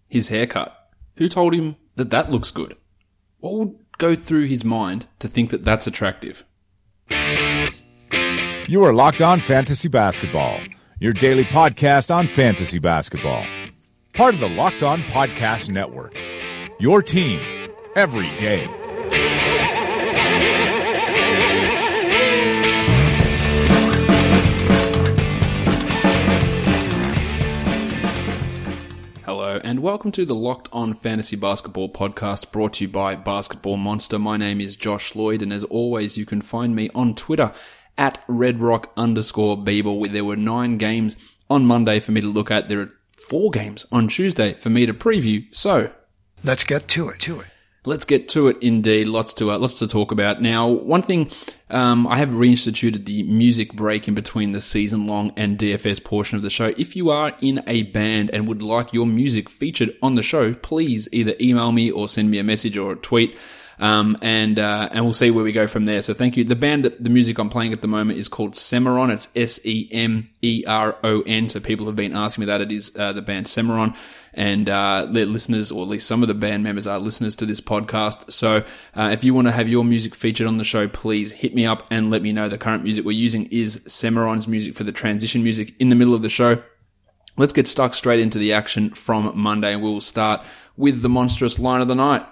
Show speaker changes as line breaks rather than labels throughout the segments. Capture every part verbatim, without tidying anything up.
His haircut. Who told him that that looks good? What would go through his mind to think that that's attractive?
You are Locked On Fantasy Basketball, your daily podcast on fantasy basketball. Part of the Locked On Podcast Network. Your team every day.
Hello and welcome to the Locked On Fantasy Basketball podcast brought to you by Basketball Monster. My name is Josh Lloyd and as always you can find me on Twitter at redrock underscore Beeble. There were nine games on Monday for me to look at. There are four games on Tuesday for me to preview. So
let's get to it, to it.
Let's get to it indeed. Lots to uh, lots to talk about. Now, one thing, um, I have reinstituted the music break in between the season-long and D F S portion of the show. If you are in a band and would like your music featured on the show, please either email me or send me a message or a tweet. Um, and, uh, and we'll see where we go from there. So thank you. The band that the music I'm playing at the moment is called Semeron. It's S E M E R O N. So people have been asking me that. It is, uh, the band Semeron. And, uh, their listeners, or at least some of the band members are listeners to this podcast. So, uh, if you want to have your music featured on the show, please hit me up and let me know. The current music we're using is Semeron's music for the transition music in the middle of the show. Let's get stuck straight into the action from Monday. We will start with the monstrous line of the night.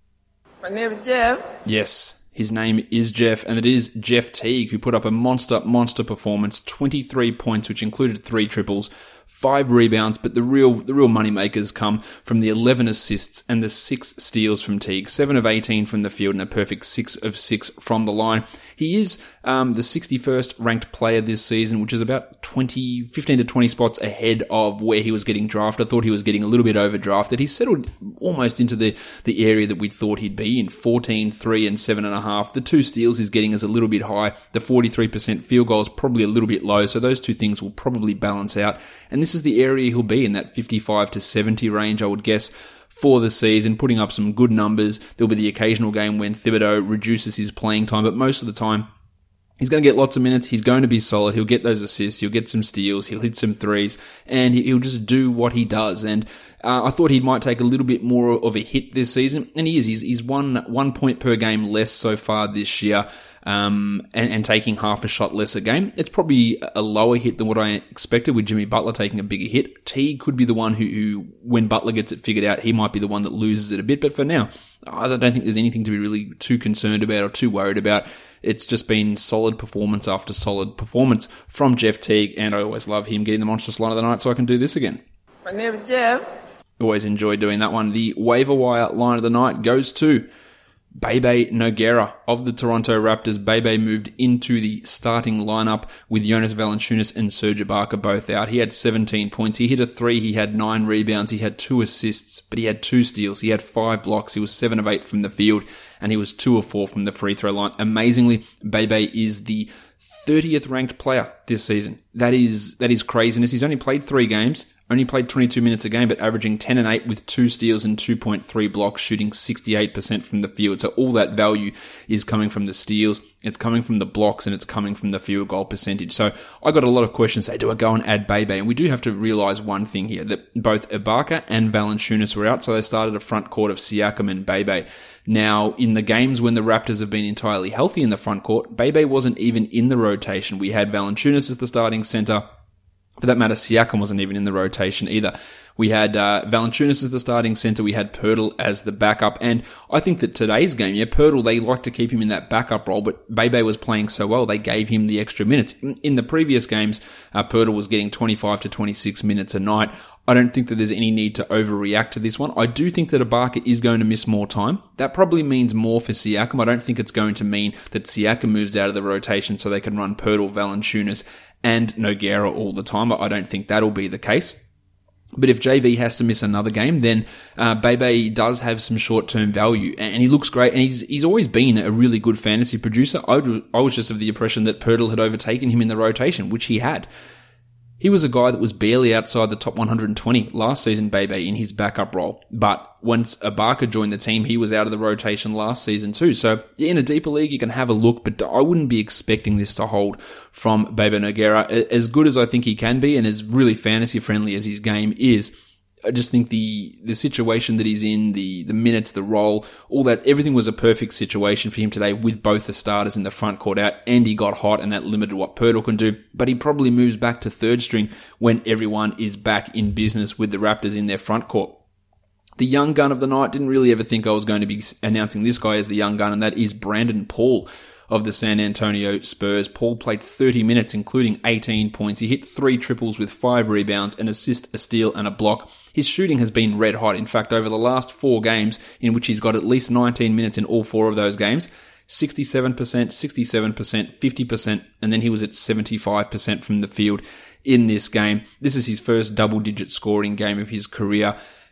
My name is Jeff.
Yes, his name is Jeff, and it is Jeff Teague, who put up a monster, monster performance, twenty-three points, which included three triples, five rebounds, but the real, the real moneymakers come from the eleven assists and the six steals from Teague, seven of eighteen from the field and a perfect six of six from the line. He is, um, the sixty-first ranked player this season, which is about twenty, fifteen to twenty spots ahead of where he was getting drafted. I thought he was getting a little bit overdrafted. He's settled almost into the, the area that we thought he'd be in, fourteen, three and seven and a half. The two steals he's getting is a little bit high. The forty-three percent field goal is probably a little bit low. So those two things will probably balance out. And this is the area he'll be in, that fifty-five to seventy range, I would guess, for the season, putting up some good numbers. There'll be the occasional game when Thibodeau reduces his playing time, but most of the time, he's going to get lots of minutes. He's going to be solid. He'll get those assists. He'll get some steals. He'll hit some threes, and he'll just do what he does. And uh, I thought he might take a little bit more of a hit this season, and he is. He's, he's one one point per game less so far this year. Um, and, and taking half a shot less a game. It's probably a lower hit than what I expected, with Jimmy Butler taking a bigger hit. Teague could be the one who, who, when Butler gets it figured out, he might be the one that loses it a bit. But for now, I don't think there's anything to be really too concerned about or too worried about. It's just been solid performance after solid performance from Jeff Teague, and I always love him getting the monstrous line of the night so I can do this again.
My name is Jeff.
Always enjoy doing that one. The waiver wire line of the night goes to Bebe Nogueira of the Toronto Raptors. Bebe moved into the starting lineup with Jonas Valanciunas and Serge Ibaka both out. He had seventeen points. He hit a three. He had nine rebounds. He had two assists, but he had two steals. He had five blocks. He was seven of eight from the field, and he was two of four from the free throw line. Amazingly, Bebe is the thirtieth ranked player this season. That is, that is craziness. He's only played three games. Only played twenty-two minutes a game, but averaging ten and eight with two steals and two point three blocks, shooting sixty-eight percent from the field. So all that value is coming from the steals, it's coming from the blocks, and it's coming from the field goal percentage. So I got a lot of questions. Say, do I go and add Bebe? And we do have to realize one thing here, that both Ibaka and Valanciunas were out, so they started a front court of Siakam and Bebe. Now, in the games when the Raptors have been entirely healthy in the front court, Bebe wasn't even in the rotation. We had Valanciunas as the starting center. For that matter, Siakam wasn't even in the rotation either. We had uh, Valanciunas as the starting center. We had Poeltl as the backup. And I think that today's game, yeah, Poeltl, they like to keep him in that backup role, but Bebe was playing so well, they gave him the extra minutes. In the previous games, uh, Poeltl was getting twenty-five to twenty-six minutes a night. I don't think that there's any need to overreact to this one. I do think that Ibaka is going to miss more time. That probably means more for Siakam. I don't think it's going to mean that Siakam moves out of the rotation so they can run Poeltl, Valanciunas, and Nogueira all the time. I don't think that'll be the case. But if J V has to miss another game, then uh, Bebe does have some short-term value, and he looks great, and he's he's always been a really good fantasy producer. I, I was just of the impression that Poeltl had overtaken him in the rotation, which he had. He was a guy that was barely outside the top one hundred twenty last season, Bebe, in his backup role. But once Ibaka joined the team, he was out of the rotation last season too. So in a deeper league, you can have a look, but I wouldn't be expecting this to hold from Bebe Nogueira. As good as I think he can be, and as really fantasy friendly as his game is, I just think the the situation that he's in, the the minutes, the role, all that, everything was a perfect situation for him today with both the starters in the front court out, and he got hot and that limited what Poeltl can do. But he probably moves back to third string when everyone is back in business with the Raptors in their front court. The young gun of the night, didn't really ever think I was going to be announcing this guy as the young gun, and that is Brandon Paul of the San Antonio Spurs. Paul played thirty minutes, including eighteen points. He hit three triples with five rebounds, an assist, a steal, and a block. His shooting has been red hot. In fact, over the last four games, in which he's got at least nineteen minutes in all four of those games, sixty-seven percent, sixty-seven percent, fifty percent, and then he was at seventy-five percent from the field in this game. This is his first double-digit scoring game of his career.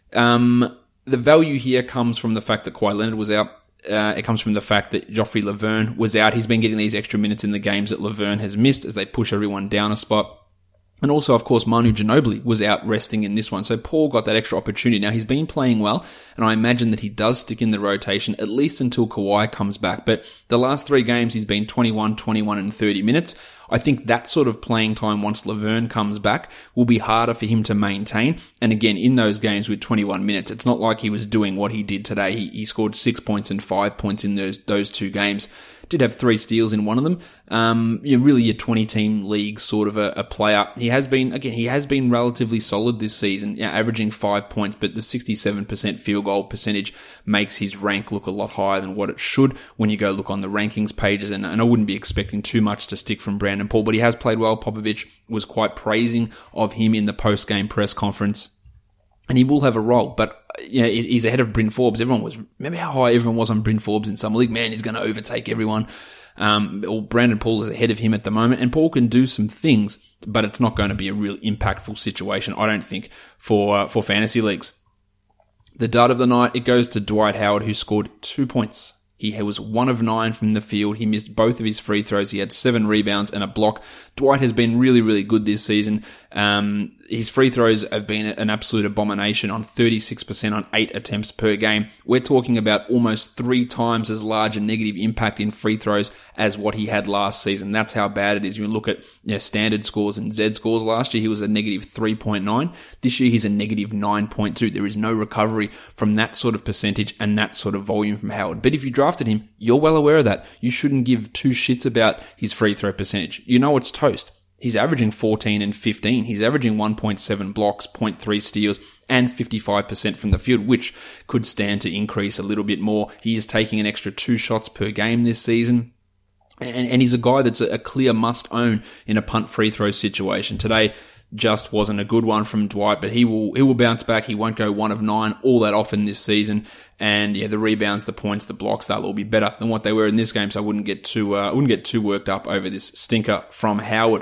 Um, the value here comes from the fact that Kawhi Leonard was out. Uh, it comes from the fact that Joffrey Laverne was out. He's been getting these extra minutes in the games that Laverne has missed as they push everyone down a spot. And also, of course, Manu Ginobili was out resting in this one. So Paul got that extra opportunity. Now, he's been playing well, and I imagine that he does stick in the rotation at least until Kawhi comes back. But the last three games, he's been twenty-one, twenty-one, and thirty minutes. I think that sort of playing time once Laverne comes back will be harder for him to maintain. And again, in those games with twenty-one minutes, it's not like he was doing what he did today. He, he scored six points and five points in those those two games. Did have three steals in one of them. Um, you're really a twenty-team league sort of a, a player. He has been, again, he has been relatively solid this season, yeah, averaging five points, but the sixty-seven percent field goal percentage makes his rank look a lot higher than what it should when you go look on the rankings pages, and, and I wouldn't be expecting too much to stick from Brandon Paul, but he has played well. Popovich was quite praising of him in the post-game press conference, and he will have a role, but yeah, he's ahead of Bryn Forbes. Everyone was, remember how high everyone was on Bryn Forbes in Summer League? Man, he's going to overtake everyone. Um, well, Brandon Paul is ahead of him at the moment, and Paul can do some things, but it's not going to be a real impactful situation, I don't think, for, uh, for fantasy leagues. The dud of the night, it goes to Dwight Howard, who scored two points. He was one of nine from the field. He missed both of his free throws. He had seven rebounds and a block. Dwight has been really, really good this season. Um, his free throws have been an absolute abomination on thirty-six percent on eight attempts per game. We're talking about almost three times as large a negative impact in free throws as what he had last season. That's how bad it is. You look at, you know, standard scores and Z scores. Last year, he was a negative three point nine. This year, he's a negative nine point two. There is no recovery from that sort of percentage and that sort of volume from Howard. But if you drafted him, you're well aware of that. You shouldn't give two shits about his free throw percentage. You know it's toast. He's averaging fourteen and fifteen. He's averaging one point seven blocks, zero point three steals, and fifty-five percent from the field, which could stand to increase a little bit more. He is taking an extra two shots per game this season. And, and he's a guy that's a, a clear must-own in a punt free throw situation. Today just wasn't a good one from Dwight, but he will he will bounce back. He won't go one of nine all that often this season. And yeah, the rebounds, the points, the blocks, they'll all be better than what they were in this game. So I wouldn't get too uh, I wouldn't get too worked up over this stinker from Howard.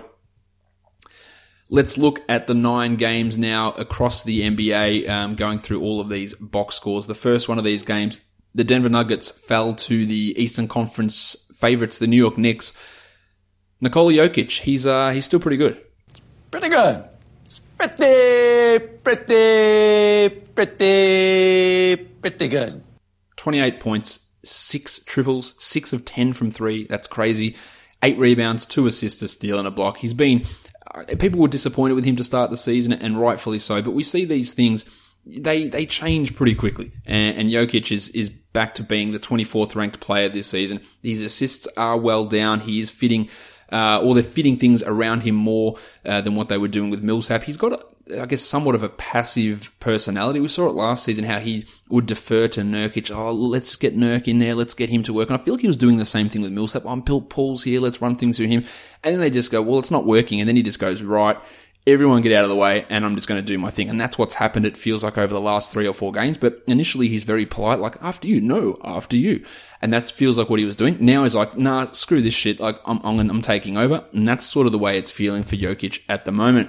Let's look at the nine games now across the N B A, um, going through all of these box scores. The first one of these games, the Denver Nuggets fell to the Eastern Conference favorites, the New York Knicks. Nikola Jokic, he's uh, he's still pretty good.
Pretty good. It's pretty, pretty, pretty, pretty good.
twenty-eight points, six triples, six of ten from three. That's crazy. Eight rebounds, two assists, a steal, and a block. He's been... People were disappointed with him to start the season, and rightfully so, but we see these things, they they change pretty quickly. And, and Jokic is, is back to being the twenty-fourth ranked player this season. His assists are well down. He is fitting, uh, or they're fitting things around him more uh, than what they were doing with Millsap. He's got, a, I guess, somewhat of a passive personality. We saw it last season, how he would defer to Nurkic. Oh, let's get Nurk in there. Let's get him to work. And I feel like he was doing the same thing with Millsap. Oh, Bill Paul's here. Let's run things through him. And then they just go, well, it's not working. And then he just goes, right, everyone get out of the way, and I'm just going to do my thing. And that's what's happened, it feels like, over the last three or four games. But initially, he's very polite, like, after you, no, after you. And that feels like what he was doing. Now he's like, nah, screw this shit. Like, I'm, I'm, I'm taking over. And that's sort of the way it's feeling for Jokic at the moment.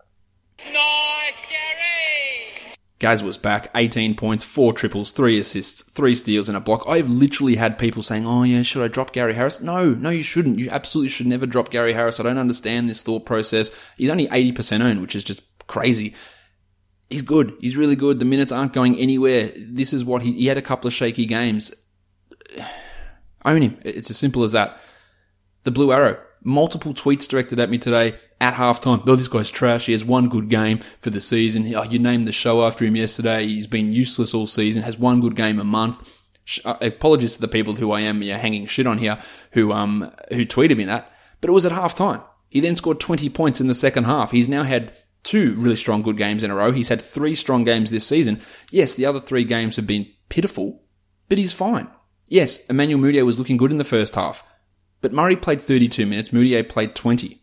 Nice, Gary!
Gaz was back, eighteen points, four triples, three assists, three steals, and a block. I've literally had people saying, oh yeah, should I drop Gary Harris? No, no, you shouldn't. You absolutely should never drop Gary Harris. I don't understand this thought process. He's only eighty percent owned, which is just crazy. He's good. He's really good. The minutes aren't going anywhere. This is what he, he had a couple of shaky games. Own him. It's as simple as that. The Blue Arrow. Multiple tweets directed at me today at halftime. Oh, this guy's trash. He has one good game for the season. Oh, you named the show after him yesterday. He's been useless all season. Has one good game a month. Uh, apologies to the people who I am yeah, hanging shit on here who um who tweeted me that. But it was at halftime. He then scored twenty points in the second half. He's now had two really strong good games in a row. He's had three strong games this season. Yes, the other three games have been pitiful, but he's fine. Yes, Emmanuel Mudiay was looking good in the first half, but Murray played thirty-two minutes, Mudiay played twenty.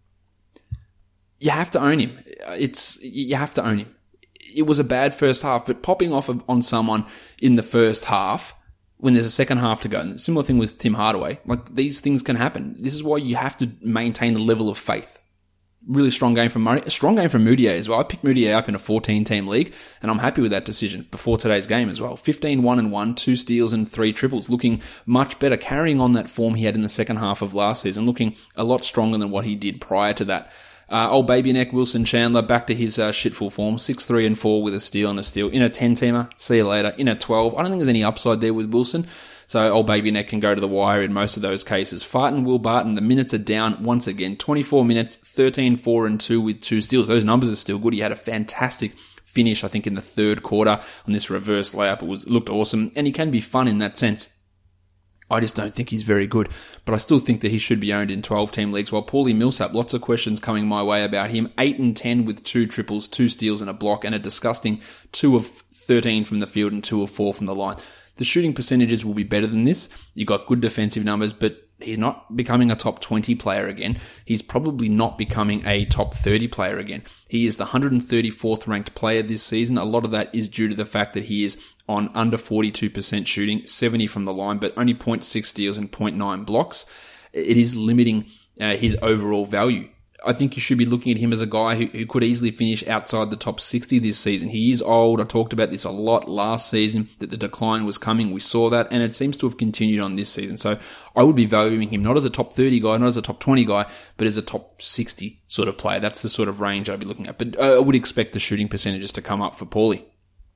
You have to own him. It's, you have to own him. It was a bad first half, but popping off on someone in the first half when there's a second half to go, similar thing with Tim Hardaway, like these things can happen. This is why you have to maintain the level of faith. Really strong game from Murray. A strong game from Mudiay as well. I picked Mudiay up in a fourteen-team league, and I'm happy with that decision before today's game as well. fifteen, one and one, two steals and three triples. Looking much better, carrying on that form he had in the second half of last season, looking a lot stronger than what he did prior to that. Uh, old baby neck Wilson Chandler back to his uh, shitful form. six, three and four with a steal and a steal. In a ten-teamer, see you later. In a twelve, I don't think there's any upside there with Wilson. So old baby neck can go to the wire in most of those cases. Farton, Will Barton, the minutes are down once again. twenty-four minutes, thirteen, four and two with two steals. Those numbers are still good. He had a fantastic finish, I think, in the third quarter on this reverse layup. It was, it looked awesome, and he can be fun in that sense. I just don't think he's very good, but I still think that he should be owned in twelve-team leagues. While Paulie Millsap, lots of questions coming my way about him. eight and ten with two triples, two steals and a block, and a disgusting two of thirteen from the field and two of four from the line. The shooting percentages will be better than this. You got good defensive numbers, but he's not becoming a top twenty player again. He's probably not becoming a top thirty player again. He is the one hundred thirty-fourth ranked player this season. A lot of that is due to the fact that he is on under forty-two percent shooting, seventy from the line, but only zero point six steals and zero point nine blocks. It is limiting uh, his overall value. I think you should be looking at him as a guy who, who could easily finish outside the top sixty this season. He is old. I talked about this a lot last season, that the decline was coming. We saw that, and it seems to have continued on this season. So I would be valuing him not as a top thirty guy, not as a top twenty guy, but as a top sixty sort of player. That's the sort of range I'd be looking at. But I would expect the shooting percentages to come up for Paulie.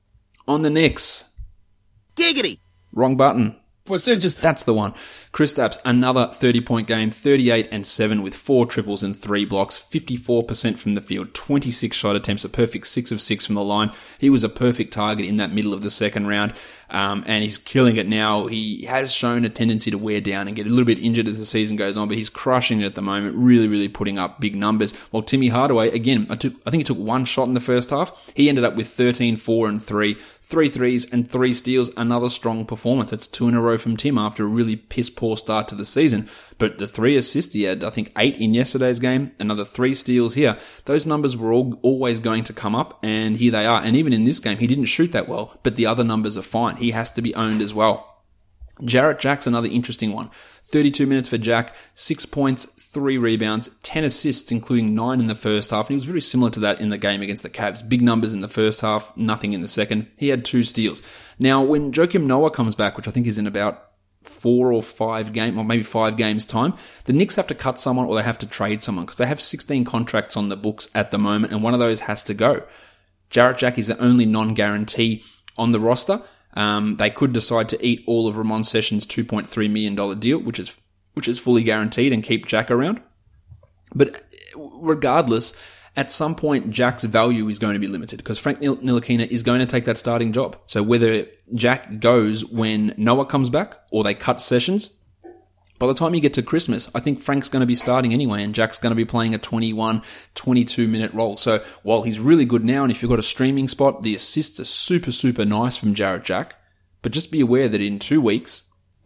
On the Knicks.
Giggity.
Wrong button.
Percentages.
That's the one. Kristaps, another thirty-point game, thirty-eight and seven with four triples and three blocks, fifty-four percent from the field, twenty-six shot attempts, a perfect six of six from the line. He was a perfect target in that middle of the second round, um, and he's killing it now. He has shown a tendency to wear down and get a little bit injured as the season goes on, but he's crushing it at the moment, really, really putting up big numbers. While Timmy Hardaway, again, I took, I think he took one shot in the first half. He ended up with thirteen, four and three, three threes and three steals, another strong performance. That's two in a row from Tim after a really piss-poor start to the season. But the three assists, he had, I think, eight in yesterday's game, another three steals here. Those numbers were all, always going to come up, and here they are. And even in this game, he didn't shoot that well, but the other numbers are fine. He has to be owned as well. Jarrett Jack's another interesting one. thirty-two minutes for Jack, six points, three rebounds, ten assists, including nine in the first half. And he was very similar to that in the game against the Cavs. Big numbers in the first half, nothing in the second. He had two steals. Now, when Joakim Noah comes back, which I think is in about four or five games, or maybe five games time, the Knicks have to cut someone or they have to trade someone because they have sixteen contracts on the books at the moment, and one of those has to go. Jarrett Jack is the only non-guarantee on the roster. Um, they could decide to eat all of Ramon Sessions' two point three million dollars deal, which is which is fully guaranteed, and keep Jack around. But regardless, at some point, Jack's value is going to be limited because Frank Ntilikina is going to take that starting job. So whether Jack goes when Noah comes back or they cut Sessions, by the time you get to Christmas, I think Frank's going to be starting anyway, and Jack's going to be playing a twenty-one, twenty-two minute role. So while he's really good now, and if you've got a streaming spot, the assists are super, super nice from Jarrett Jack. But just be aware that in two weeks,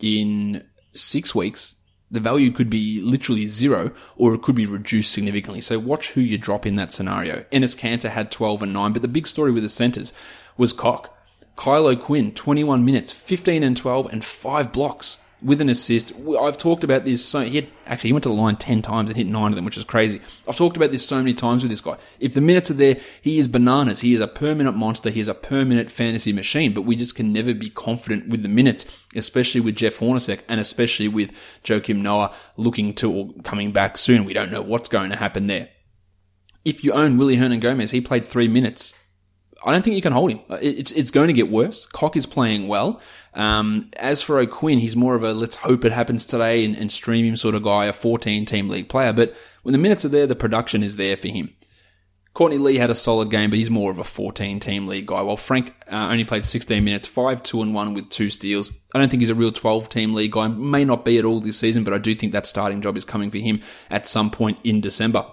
in six weeks, the value could be literally zero, or it could be reduced significantly. So watch who you drop in that scenario. Enes Kanter had twelve and nine, but the big story with the centers was Cock. Kyle O'Quinn, twenty-one minutes, fifteen and twelve, and five blocks with an assist. I've talked about this so he had, actually he went to the line ten times and hit nine of them, which is crazy. I've talked about this so many times with this guy. If the minutes are there, he is bananas. He is a per-minute monster. He is a per-minute fantasy machine, but we just can never be confident with the minutes, especially with Jeff Hornacek and especially with Joakim Noah looking to or coming back soon. We don't know what's going to happen there. If you own Willy Hernangomez, he played three minutes. I don't think you can hold him. It's it's going to get worse. Cock is playing well. Um, as for O'Quinn, he's more of a let's hope it happens today and, and stream him sort of guy, a fourteen-team league player. But when the minutes are there, the production is there for him. Courtney Lee had a solid game, but he's more of a fourteen-team league guy. While Frank uh, only played sixteen minutes, five, two, and one with two steals. I don't think he's a real twelve-team league guy. May not be at all this season, but I do think that starting job is coming for him at some point in December.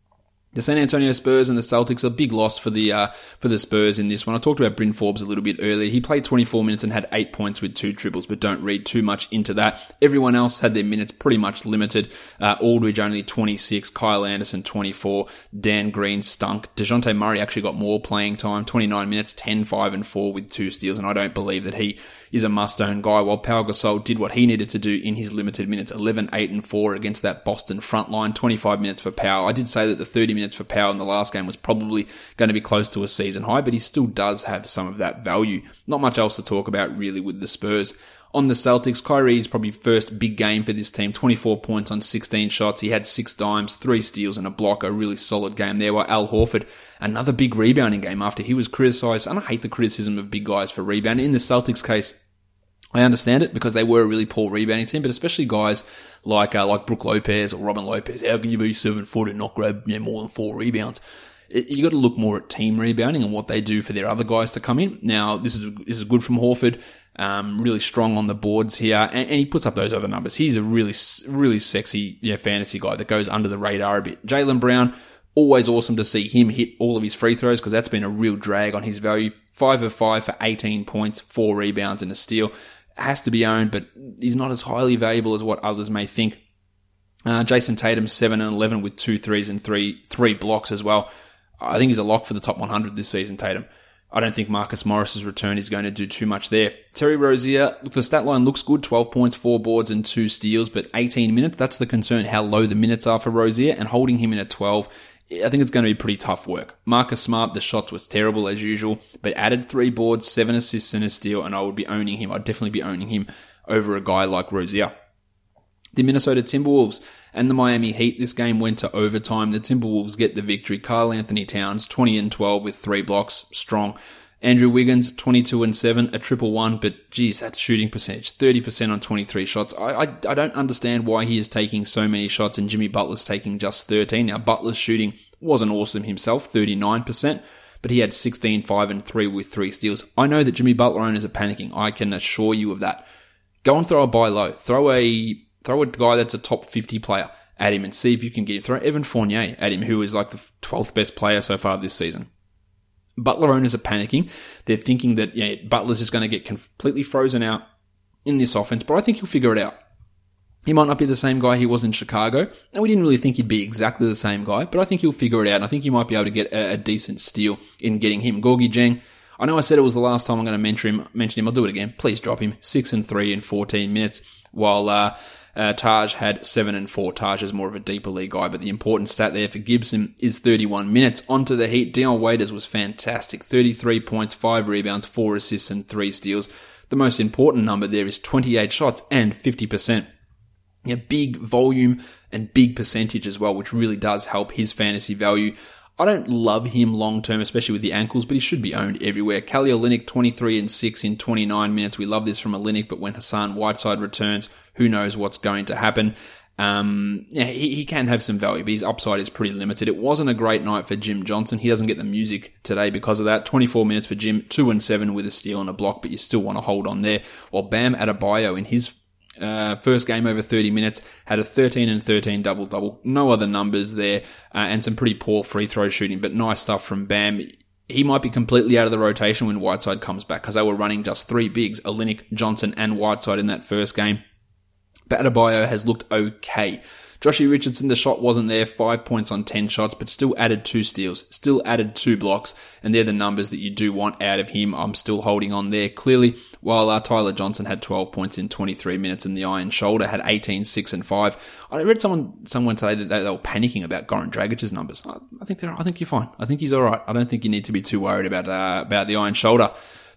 The San Antonio Spurs and the Celtics, a big loss for the uh, for the Spurs in this one. I talked about Bryn Forbes a little bit earlier. He played twenty-four minutes and had eight points with two triples, but don't read too much into that. Everyone else had their minutes pretty much limited. Uh, Aldridge only twenty-six, Kyle Anderson twenty-four, Dan Green stunk. DeJounte Murray actually got more playing time, twenty-nine minutes, ten, five, and four with two steals, and I don't believe that he is a must-own guy, while Pau Gasol did what he needed to do in his limited minutes, eleven, eight, and four against that Boston front line, twenty-five minutes for Pau. I did say that the thirty minutes for Pau in the last game was probably going to be close to a season high, but he still does have some of that value. Not much else to talk about really with the Spurs. On the Celtics, Kyrie's probably first big game for this team, twenty-four points on sixteen shots. He had six dimes, three steals and a block, a really solid game there. While Al Horford, another big rebounding game after he was criticised. And I hate the criticism of big guys for rebounding. In the Celtics case, I understand it because they were a really poor rebounding team, but especially guys like uh, like Brook Lopez or Robin Lopez. How can you be seven foot and not grab you know, more than four rebounds? It, you got to look more at team rebounding and what they do for their other guys to come in. Now, this is this is good from Horford. Um, really strong on the boards here, and, and he puts up those other numbers. He's a really, really sexy yeah, fantasy guy that goes under the radar a bit. Jaylen Brown, always awesome to see him hit all of his free throws because that's been a real drag on his value. Five of five for eighteen points, four rebounds and a steal. Has to be owned, but he's not as highly valuable as what others may think. Uh, Jason Tatum, seven and eleven with two threes and three three blocks as well. I think he's a lock for the top one hundred this season, Tatum. I don't think Marcus Morris's return is going to do too much there. Terry Rozier, look, the stat line looks good, twelve points, four boards and two steals, but eighteen minutes, that's the concern, how low the minutes are for Rozier, and holding him in at twelve, I think it's going to be pretty tough work. Marcus Smart, the shots was terrible as usual, but added three boards, seven assists and a steal, and I would be owning him. I'd definitely be owning him over a guy like Rozier. The Minnesota Timberwolves and the Miami Heat, this game went to overtime. The Timberwolves get the victory. Karl Anthony Towns, twenty and twelve with three blocks, strong. Andrew Wiggins, twenty-two and seven, a triple one, but geez, that shooting percentage, thirty percent on twenty-three shots. I, I I don't understand why he is taking so many shots and Jimmy Butler's taking just thirteen. Now, Butler's shooting wasn't awesome himself, thirty-nine percent, but he had sixteen, five, and three with three steals. I know that Jimmy Butler owners are panicking. I can assure you of that. Go and throw a buy low. Throw a throw a guy that's a top fifty player at him and see if you can get him. Throw Evan Fournier at him, who is like the twelfth best player so far this season. Butler owners are panicking. They're thinking that yeah, Butler's just going to get completely frozen out in this offense, but I think he'll figure it out. He might not be the same guy he was in Chicago, and we didn't really think he'd be exactly the same guy, but I think he'll figure it out, and I think you might be able to get a, a decent steal in getting him. Gorgie Dieng, I know I said it was the last time I'm going to mention him. Mention him. I'll do it again. Please drop him. Six and three in fourteen minutes, while uh, uh, Taj had seven and four. Taj is more of a deeper league guy, but the important stat there for Gibson is thirty-one minutes. Onto the Heat, Dion Waiters was fantastic. thirty-three points, five rebounds, four assists, and three steals. The most important number there is twenty-eight shots and fifty percent. Yeah, big volume and big percentage as well, which really does help his fantasy value. I don't love him long term, especially with the ankles, but he should be owned everywhere. Kelly Olynyk, twenty-three and six in twenty-nine minutes. We love this from Olynyk, but when Hassan Whiteside returns, who knows what's going to happen. Um, yeah, he, he can have some value, but his upside is pretty limited. It wasn't a great night for Jim Johnson. He doesn't get the music today because of that. twenty-four minutes for Jim, two and seven with a steal and a block, but you still want to hold on there. While Bam Adebayo in his Uh, first game over thirty minutes, had a thirteen and thirteen double-double. No other numbers there, uh, and some pretty poor free throw shooting, but nice stuff from Bam. He might be completely out of the rotation when Whiteside comes back, because they were running just three bigs, Olynyk, Johnson, and Whiteside in that first game. But Adebayo has looked okay. Joshie Richardson, the shot wasn't there, five points on ten shots, but still added two steals, still added two blocks, and they're the numbers that you do want out of him. I'm still holding on there, clearly, while uh, Tyler Johnson had twelve points in twenty-three minutes, and the Iron Shoulder had eighteen, six, and five. I read someone someone today that they, they were panicking about Goran Dragic's numbers. I, I think they're, I think you're fine. I think he's alright. I don't think you need to be too worried about uh, about the Iron Shoulder.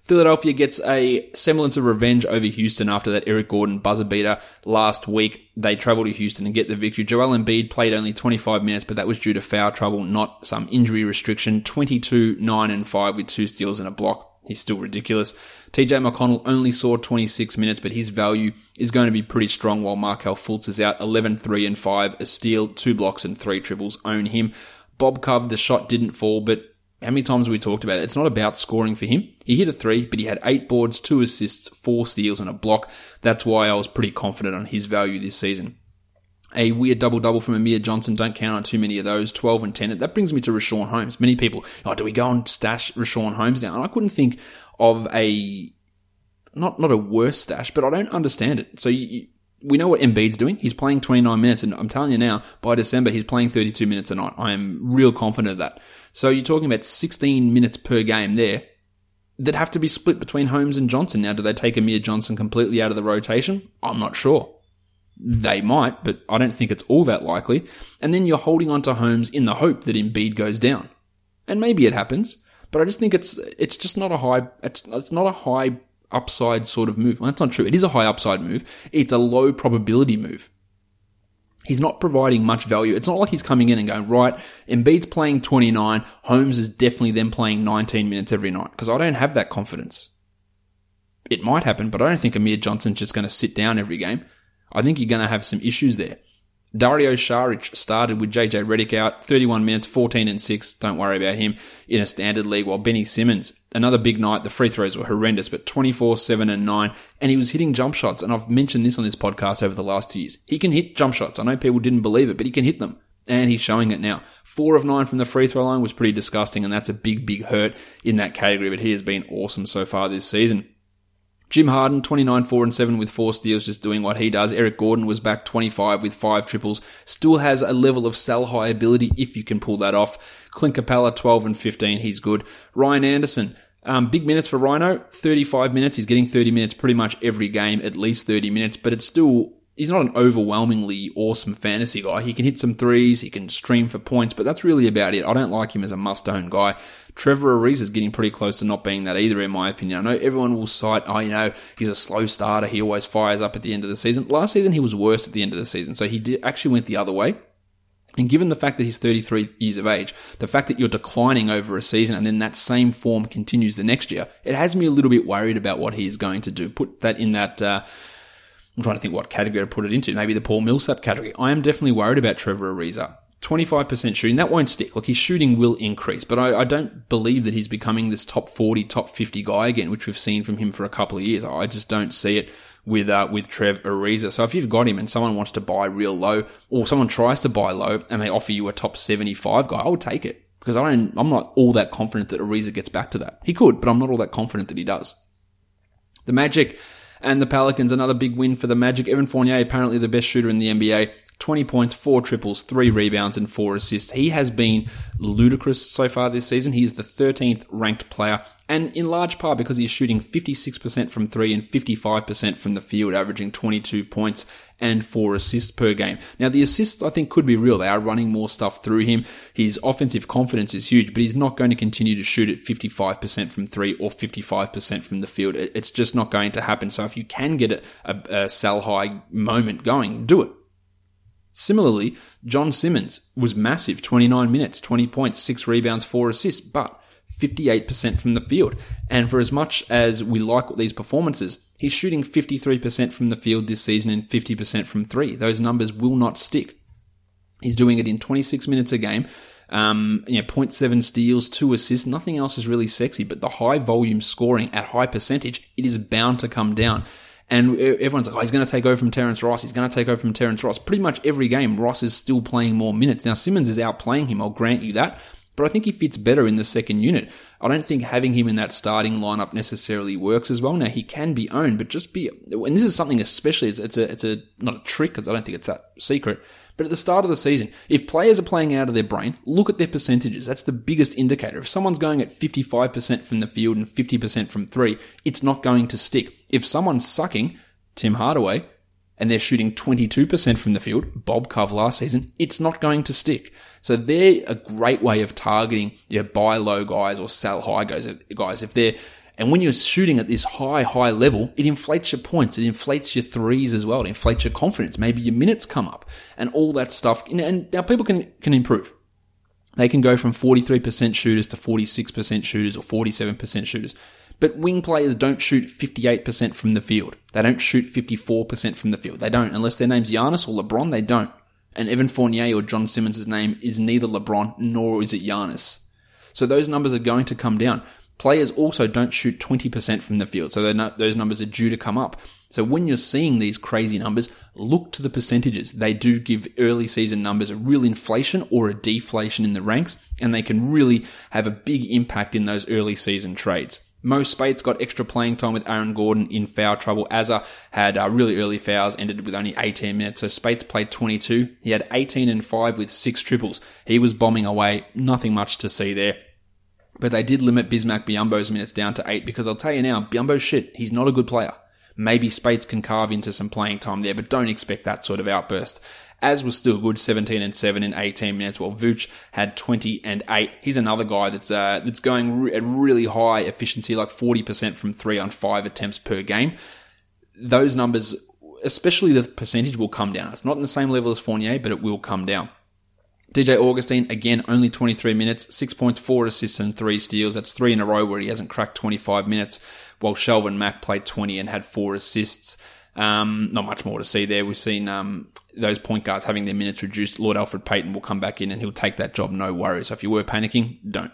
Philadelphia gets a semblance of revenge over Houston after that Eric Gordon buzzer beater last week. They travel to Houston and get the victory. Joel Embiid played only twenty-five minutes, but that was due to foul trouble, not some injury restriction. twenty-two, nine, and five with two steals and a block. He's still ridiculous. T J McConnell only saw twenty-six minutes, but his value is going to be pretty strong while Markelle Fultz is out. eleven, three, and five, a steal, two blocks, and three triples. Own him. Bob Cove, the shot didn't fall, but how many times have we talked about it? It's not about scoring for him. He hit a three, but he had eight boards, two assists, four steals, and a block. That's why I was pretty confident on his value this season. A weird double-double from Amir Johnson. Don't count on too many of those. twelve and ten. That brings me to Rashawn Holmes. Many people, oh, do we go and stash Rashawn Holmes now? And I couldn't think of a, not not a worse stash, but I don't understand it. So you, you, we know what Embiid's doing. He's playing twenty-nine minutes, and I'm telling you now, by December, he's playing thirty-two minutes a night. I am real confident of that. So you're talking about sixteen minutes per game there that have to be split between Holmes and Johnson. Now, do they take Amir Johnson completely out of the rotation? I'm not sure. They might, but I don't think it's all that likely. And then you're holding on to Holmes in the hope that Embiid goes down. And maybe it happens, but I just think it's it's just not a high it's, it's not a high upside sort of move. Well, that's not true. It is a high upside move. It's a low probability move. He's not providing much value. It's not like he's coming in and going, right, Embiid's playing twenty-nine, Holmes is definitely then playing nineteen minutes every night, because I don't have that confidence. It might happen, but I don't think Amir Johnson's just going to sit down every game. I think you're going to have some issues there. Dario Saric started with J J Redick out, thirty-one minutes, fourteen and six. Don't worry about him in a standard league. While Benny Simmons, another big night. The free throws were horrendous, but twenty-four, seven, and nine. And he was hitting jump shots. And I've mentioned this on this podcast over the last two years. He can hit jump shots. I know people didn't believe it, but he can hit them. And he's showing it now. Four of nine from the free throw line was pretty disgusting, and that's a big, big hurt in that category. But he has been awesome so far this season. Jim Harden, twenty-nine, four, and seven with four steals, just doing what he does. Eric Gordon was back twenty-five with five triples. Still has a level of sell high ability if you can pull that off. Clint Capella, twelve and fifteen. He's good. Ryan Anderson, um, big minutes for Rhino. thirty-five minutes. He's getting thirty minutes pretty much every game, at least thirty minutes, but it's still, he's not an overwhelmingly awesome fantasy guy. He can hit some threes. He can stream for points, but that's really about it. I don't like him as a must-own guy. Trevor Ariza is getting pretty close to not being that either, in my opinion. I know everyone will cite, oh, you know, he's a slow starter. He always fires up at the end of the season. Last season, he was worse at the end of the season, so he did, actually went the other way. And given the fact that he's thirty-three years of age, the fact that you're declining over a season and then that same form continues the next year, it has me a little bit worried about what he is going to do. Put that in that, uh, I'm trying to think what category to put it into. Maybe the Paul Millsap category. I am definitely worried about Trevor Ariza. twenty-five percent shooting, that won't stick. Look, his shooting will increase, but I, I don't believe that he's becoming this top forty, top fifty guy again, which we've seen from him for a couple of years. I just don't see it with uh, with Trev Ariza. So if you've got him and someone wants to buy real low, or someone tries to buy low and they offer you a top seventy-five guy, I would take it, because I don't, I'm not all that confident that Ariza gets back to that. He could, but I'm not all that confident that he does. The Magic and the Pelicans, another big win for the Magic. Evan Fournier, apparently the best shooter in the N B A. twenty points, four triples, three rebounds, and four assists. He has been ludicrous so far this season. He's the thirteenth ranked player, and in large part because he's shooting fifty-six percent from three and fifty-five percent from the field, averaging twenty-two points and four assists per game. Now, the assists, I think, could be real. They are running more stuff through him. His offensive confidence is huge, but he's not going to continue to shoot at fifty-five percent from three or fifty-five percent from the field. It's just not going to happen. So if you can get a, a, a sell high moment going, do it. Similarly, John Simmons was massive, twenty-nine minutes, twenty points, six rebounds, four assists, but fifty-eight percent from the field. And for as much as we like these performances, he's shooting fifty-three percent from the field this season and fifty percent from three. Those numbers will not stick. He's doing it in twenty-six minutes a game. Um, you know, zero point seven steals, two assists. Nothing else is really sexy, but the high volume scoring at high percentage, it is bound to come down. And everyone's like, oh, he's going to take over from Terrence Ross. He's going to take over from Terrence Ross. Pretty much every game, Ross is still playing more minutes. Now, Simmons is outplaying him, I'll grant you that. But I think he fits better in the second unit. I don't think having him in that starting lineup necessarily works as well. Now, he can be owned, but just be, and this is something especially, it's, it's a, it's a, not a trick, because I don't think it's that secret. But at the start of the season, if players are playing out of their brain, look at their percentages. That's the biggest indicator. If someone's going at fifty-five percent from the field and fifty percent from three, it's not going to stick. If someone's sucking, Tim Hardaway, and they're shooting twenty-two percent from the field, Bob Cove last season, it's not going to stick. So they're a great way of targeting your buy low guys or sell high guys. Guys, if they're And when you're shooting at this high, high level, it inflates your points. It inflates your threes as well. It inflates your confidence. Maybe your minutes come up and all that stuff. And now people can, can improve. They can go from forty-three percent shooters to forty-six percent shooters or forty-seven percent shooters. But wing players don't shoot fifty-eight percent from the field. They don't shoot fifty-four percent from the field. They don't. Unless their name's Giannis or LeBron, they don't. And Evan Fournier or John Simmons' name is neither LeBron nor is it Giannis. So those numbers are going to come down. Players also don't shoot twenty percent from the field. So not, those numbers are due to come up. So when you're seeing these crazy numbers, look to the percentages. They do give early season numbers a real inflation or a deflation in the ranks, and they can really have a big impact in those early season trades. Mo Spates got extra playing time with Aaron Gordon in foul trouble. Azza had uh, really early fouls, ended with only eighteen minutes. So Spates played twenty-two. He had eighteen and five with six triples. He was bombing away. Nothing much to see there. But they did limit Bismack Biyombo's minutes down to eight because I'll tell you now, Biyombo's shit. He's not a good player. Maybe Spates can carve into some playing time there, but don't expect that sort of outburst. Az was still good, seventeen and seven in eighteen minutes, while Vooch had twenty and eight. He's another guy that's uh, that's going re- at really high efficiency, like forty percent from three on five attempts per game. Those numbers, especially the percentage, will come down. It's not in the same level as Fournier, but it will come down. D J Augustine, again, only twenty-three minutes, six points, four assists and three steals. That's three in a row where he hasn't cracked twenty-five minutes, while Shelvin Mack played twenty and had four assists. Um, not much more to see there. We've seen um, those point guards having their minutes reduced. Lord Alfred Payton will come back in and he'll take that job, no worries. So if you were panicking, don't.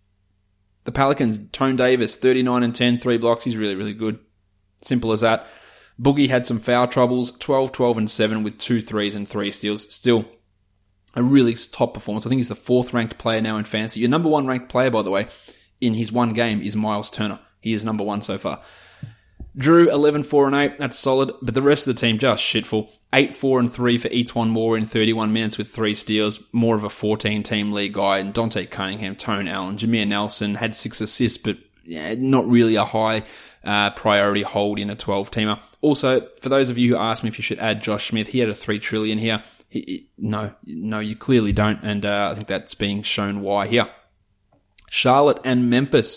The Pelicans, Tone Davis, thirty-nine and ten, three blocks. He's really, really good. Simple as that. Boogie had some foul troubles, twelve, twelve and seven with two threes and three steals. Still a really top performance. I think he's the fourth ranked player now in fantasy. Your number one ranked player, by the way, in his one game is Miles Turner. He is number one so far. Drew, eleven, four and eight. That's solid. But the rest of the team, just shitful. eight, four and three for Etuan Moore in thirty-one minutes with three steals. More of a fourteen-team league guy. And Dante Cunningham, Tone Allen, Jameer Nelson had six assists, but yeah, not really a high uh, priority hold in a twelve-teamer. Also, for those of you who asked me if you should add Josh Smith, he had a three trillion here. He, he, no, no, you clearly don't. And uh, I think that's being shown why here. Charlotte and Memphis.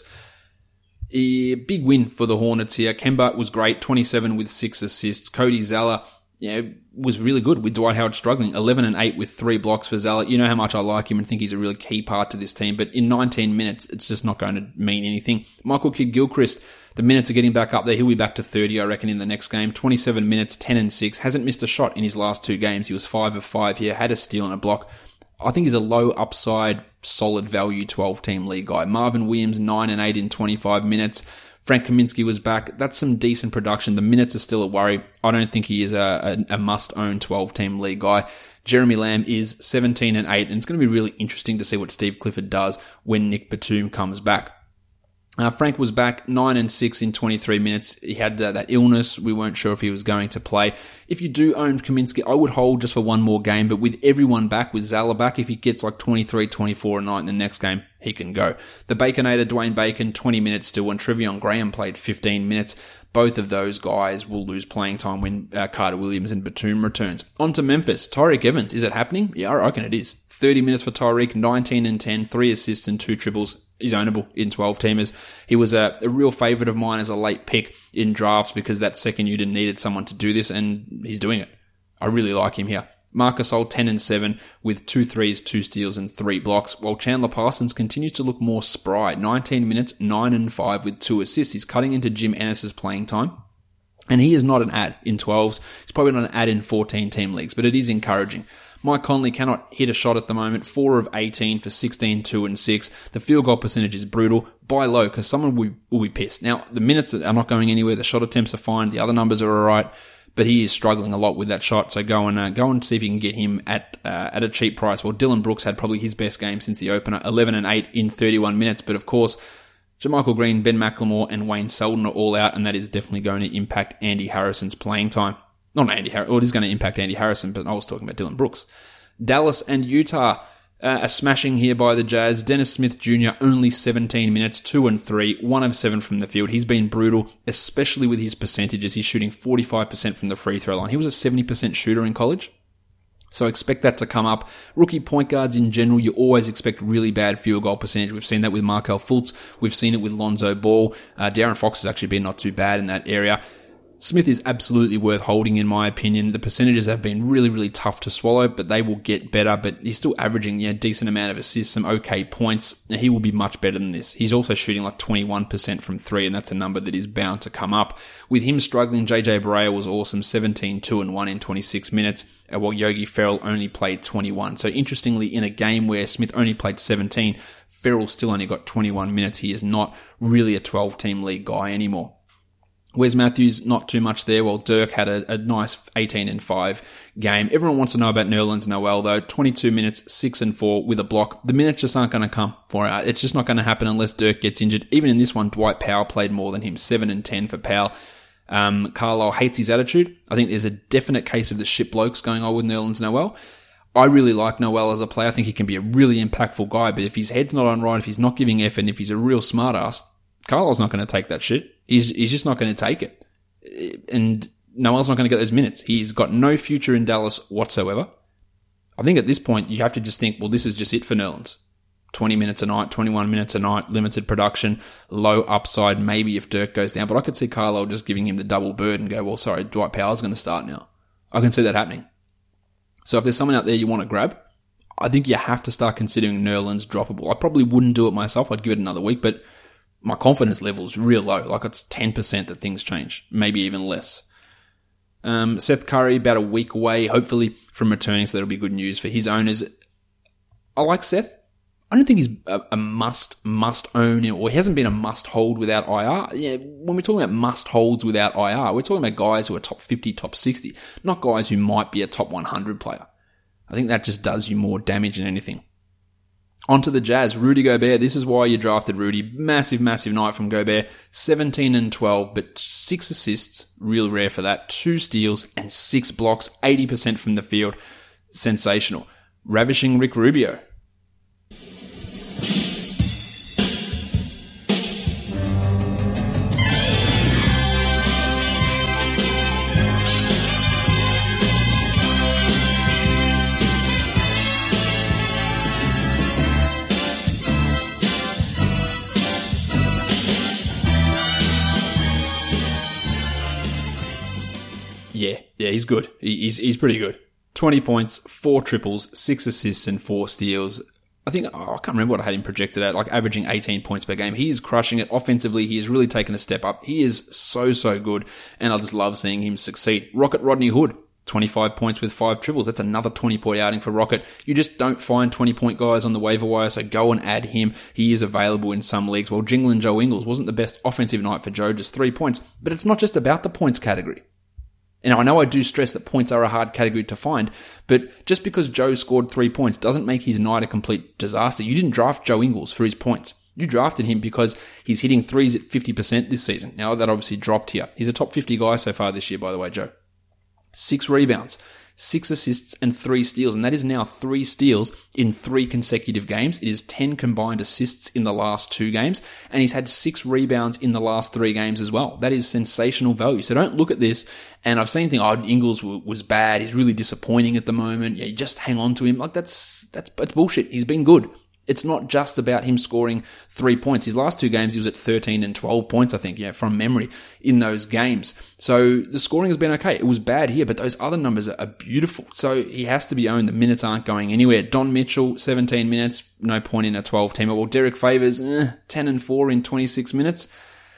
A big win for the Hornets here. Kemba was great, twenty-seven with six assists. Cody Zeller, yeah, was really good with Dwight Howard struggling, eleven and eight with three blocks for Zeller. You know how much I like him and think he's a really key part to this team, but in nineteen minutes, it's just not going to mean anything. Michael Kidd-Gilchrist, the minutes are getting back up there. He'll be back to thirty, I reckon, in the next game. twenty-seven minutes, ten and six. Hasn't missed a shot in his last two games. He was five of five here, had a steal and a block. I think he's a low upside, solid value twelve-team league guy. Marvin Williams, nine and eight in twenty-five minutes. Frank Kaminsky was back. That's some decent production. The minutes are still a worry. I don't think he is a, a, a must-own twelve-team league guy. Jeremy Lamb is seventeen and eight, and it's going to be really interesting to see what Steve Clifford does when Nick Batum comes back. Uh, Frank was back nine and six in twenty-three minutes. He had uh, that illness. We weren't sure if he was going to play. If you do own Kaminsky, I would hold just for one more game, but with everyone back, with Zeller back, if he gets like twenty-three, twenty-four a night in the next game, he can go. The Baconator, Dwayne Bacon, twenty minutes still, and Trevion Graham played fifteen minutes. Both of those guys will lose playing time when uh, Carter Williams and Batum returns. On to Memphis. Tyreek Evans. Is it happening? Yeah, I reckon it is. thirty minutes for Tyreek, nineteen and ten, three assists and two triples. He's ownable in twelve-teamers. He was a, a real favourite of mine as a late pick in drafts because that second unit needed someone to do this, and he's doing it. I really like him here. Marc Gasol, ten and seven with two threes, two steals and three blocks, while Chandler Parsons continues to look more spry. nineteen minutes, nine and five with two assists. He's cutting into Jim Ennis's playing time. And he is not an ad in twelves. He's probably not an ad in fourteen-team leagues, but it is encouraging. Mike Conley cannot hit a shot at the moment. four of eighteen for sixteen, two and six. The field goal percentage is brutal. Buy low because someone will be, will be pissed. Now, the minutes are not going anywhere. The shot attempts are fine. The other numbers are alright. But he is struggling a lot with that shot. So go and uh, go and see if you can get him at uh, at a cheap price. Well, Dylan Brooks had probably his best game since the opener. eleven and eight in thirty-one minutes. But of course, JaMychal Green, Ben McLemore and Wayne Selden are all out. And that is definitely going to impact Andy Harrison's playing time. Not Andy Harrison. Well, it is going to impact Andy Harrison, but I was talking about Dylan Brooks. Dallas and Utah, uh, a smashing here by the Jazz. Dennis Smith Junior, only seventeen minutes, two and three, one of seven from the field. He's been brutal, especially with his percentages. He's shooting forty-five percent from the free throw line. He was a seventy percent shooter in college. So expect that to come up. Rookie point guards in general, you always expect really bad field goal percentage. We've seen that with Markelle Fultz. We've seen it with Lonzo Ball. Uh, De'Aaron Fox has actually been not too bad in that area. Smith is absolutely worth holding, in my opinion. The percentages have been really, really tough to swallow, but they will get better. But he's still averaging yeah, a decent amount of assists, some okay points. He will be much better than this. He's also shooting like twenty-one percent from three, and that's a number that is bound to come up. With him struggling, J J Barea was awesome, seventeen, two and one in twenty-six minutes, while Yogi Ferrell only played twenty-one. So interestingly, in a game where Smith only played seventeen, Ferrell still only got twenty-one minutes. He is not really a twelve-team league guy anymore. Wes Matthews, not too much there, while Dirk had a, a nice eighteen and five game. Everyone wants to know about Nerlens Noel, though. twenty-two minutes, six and four with a block. The minutes just aren't going to come for it. It's just not going to happen unless Dirk gets injured. Even in this one, Dwight Powell played more than him, seven and ten for Powell. Um, Carlisle hates his attitude. I think there's a definite case of the shit blokes going on with Nerlens Noel. I really like Noel as a player. I think he can be a really impactful guy, but if his head's not on right, if he's not giving effort, and if he's a real smartass, Carlisle's not going to take that shit. He's he's just not going to take it. And Noel's not going to get those minutes. He's got no future in Dallas whatsoever. I think at this point, you have to just think, well, this is just it for Nerlens. twenty minutes a night, twenty-one minutes a night, limited production, low upside, maybe if Dirk goes down. But I could see Carlisle just giving him the double bird and go, well, sorry, Dwight Powell's going to start now. I can see that happening. So if there's someone out there you want to grab, I think you have to start considering Nerlens droppable. I probably wouldn't do it myself. I'd give it another week, but my confidence level is real low. Like it's ten percent that things change, maybe even less. Um, Seth Curry, about a week away, hopefully from returning, so that'll be good news for his owners. I like Seth. I don't think he's a, a must, must own, or he hasn't been a must hold without I R. Yeah, when we're talking about must holds without I R, we're talking about guys who are top fifty, top sixty, not guys who might be a top one hundred player. I think that just does you more damage than anything. On to the Jazz, Rudy Gobert. This is why you drafted Rudy. Massive, massive night from Gobert. seventeen and twelve, but six assists. Real rare for that. Two steals and six blocks. eighty percent from the field. Sensational. Ravishing Rick Rubio. Yeah, yeah, he's good. He's he's pretty good. twenty points, four triples, six assists, and four steals. I think, oh, I can't remember what I had him projected at, like averaging eighteen points per game. He is crushing it. Offensively, he has really taken a step up. He is so, so good, and I just love seeing him succeed. Rocket Rodney Hood, twenty-five points with five triples. That's another twenty-point outing for Rocket. You just don't find twenty-point guys on the waiver wire, so go and add him. He is available in some leagues. Well, Jingling Joe Ingles wasn't the best offensive night for Joe, just three points. But it's not just about the points category. And I know I do stress that points are a hard category to find, but just because Joe scored three points doesn't make his night a complete disaster. You didn't draft Joe Ingles for his points. You drafted him because he's hitting threes at fifty percent this season. Now that obviously dropped here. He's a top fifty guy so far this year, by the way, Joe. Six rebounds, six assists, and three steals. And that is now three steals in three consecutive games. It is ten combined assists in the last two games. And he's had six rebounds in the last three games as well. That is sensational value. So don't look at this. And I've seen things, oh, Ingles was bad. He's really disappointing at the moment. Yeah, you just hang on to him. Like that's, that's, that's bullshit. He's been good. It's not just about him scoring three points. His last two games, he was at thirteen and twelve points, I think, yeah, from memory in those games. So the scoring has been okay. It was bad here, but those other numbers are beautiful. So he has to be owned. The minutes aren't going anywhere. Don Mitchell, seventeen minutes, no point in a twelve-teamer. Well, Derek Favors, eh, ten and four in twenty-six minutes.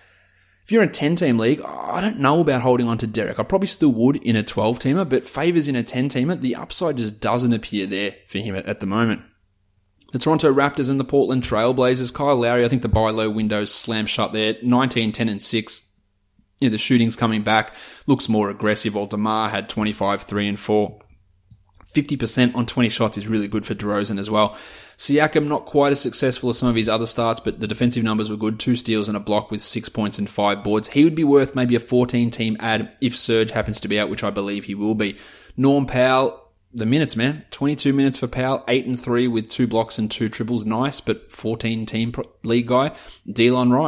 If you're in a ten-team league, I don't know about holding on to Derek. I probably still would in a twelve-teamer, but Favors in a ten-teamer, the upside just doesn't appear there for him at, at the moment. The Toronto Raptors and the Portland Trail Blazers. Kyle Lowry, I think the buy low window's slammed shut there. nineteen, ten, and six. Yeah, the shooting's coming back. Looks more aggressive. While DeMar had twenty-five, three, and four. fifty percent on twenty shots is really good for DeRozan as well. Siakam, not quite as successful as some of his other starts, but the defensive numbers were good. Two steals and a block with six points and five boards. He would be worth maybe a fourteen-team ad if Serge happens to be out, which I believe he will be. Norm Powell, the minutes, man. twenty-two minutes for Powell, eight and three with two blocks and two triples. Nice, but fourteen-team league guy. Delon Wright,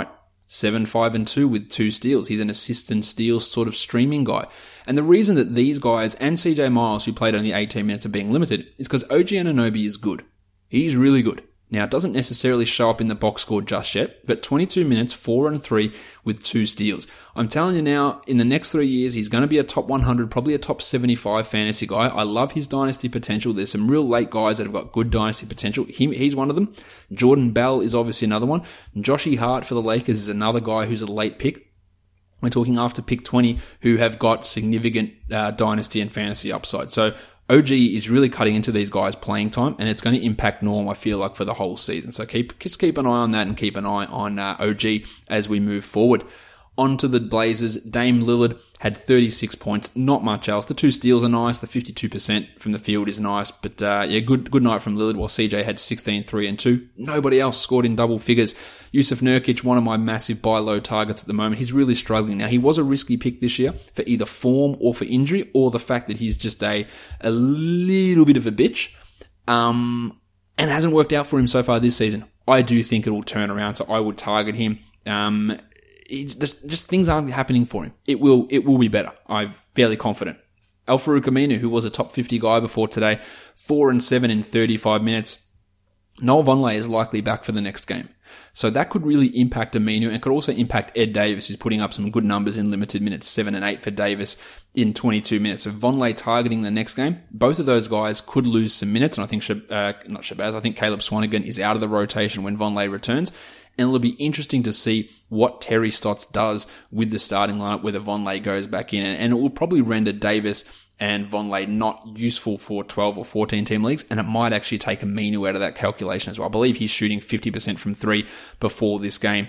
seven, five, and two with two steals. He's an assist and steal sort of streaming guy. And the reason that these guys and C J Miles, who played only eighteen minutes, are being limited is because O G Anunoby is good. He's really good. Now, it doesn't necessarily show up in the box score just yet, but twenty-two minutes, four and three with two steals. I'm telling you now, in the next three years, he's going to be a top one hundred, probably a top seventy-five fantasy guy. I love his dynasty potential. There's some real late guys that have got good dynasty potential. He, he's one of them. Jordan Bell is obviously another one. Joshy Hart for the Lakers is another guy who's a late pick. We're talking after pick twenty, who have got significant uh, dynasty and fantasy upside. So O G is really cutting into these guys' playing time, and it's going to impact Norm, I feel like, for the whole season. So keep just keep an eye on that and keep an eye on uh, O G as we move forward. On to the Blazers. Dame Lillard had thirty-six points, not much else. The two steals are nice. The fifty-two percent from the field is nice. But uh, yeah, good good night from Lillard, while C J had sixteen, three, and two. Nobody else scored in double figures. Yusuf Nurkic, one of my massive buy low targets at the moment. He's really struggling. Now, he was a risky pick this year for either form or for injury, or the fact that he's just a, a little bit of a bitch. Um, and it hasn't worked out for him so far this season. I do think it will turn around, so I would target him. Um, it, just things aren't happening for him. It will, it will be better. I'm fairly confident. Al-Farouq Aminu, who was a top fifty guy before today, four and seven in thirty-five minutes. Noel Vonleh is likely back for the next game. So that could really impact Aminu, and could also impact Ed Davis, who's putting up some good numbers in limited minutes, seven and eight for Davis in twenty-two minutes. So Vonleh targeting the next game. Both of those guys could lose some minutes, and I think, uh, not Shabazz, I think Caleb Swanigan is out of the rotation when Vonleh returns. And it'll be interesting to see what Terry Stotts does with the starting lineup, whether Vonleh goes back in, and it will probably render Davis and Vonleh not useful for twelve or fourteen team leagues, and it might actually take Aminu out of that calculation as well. I believe he's shooting fifty percent from three before this game.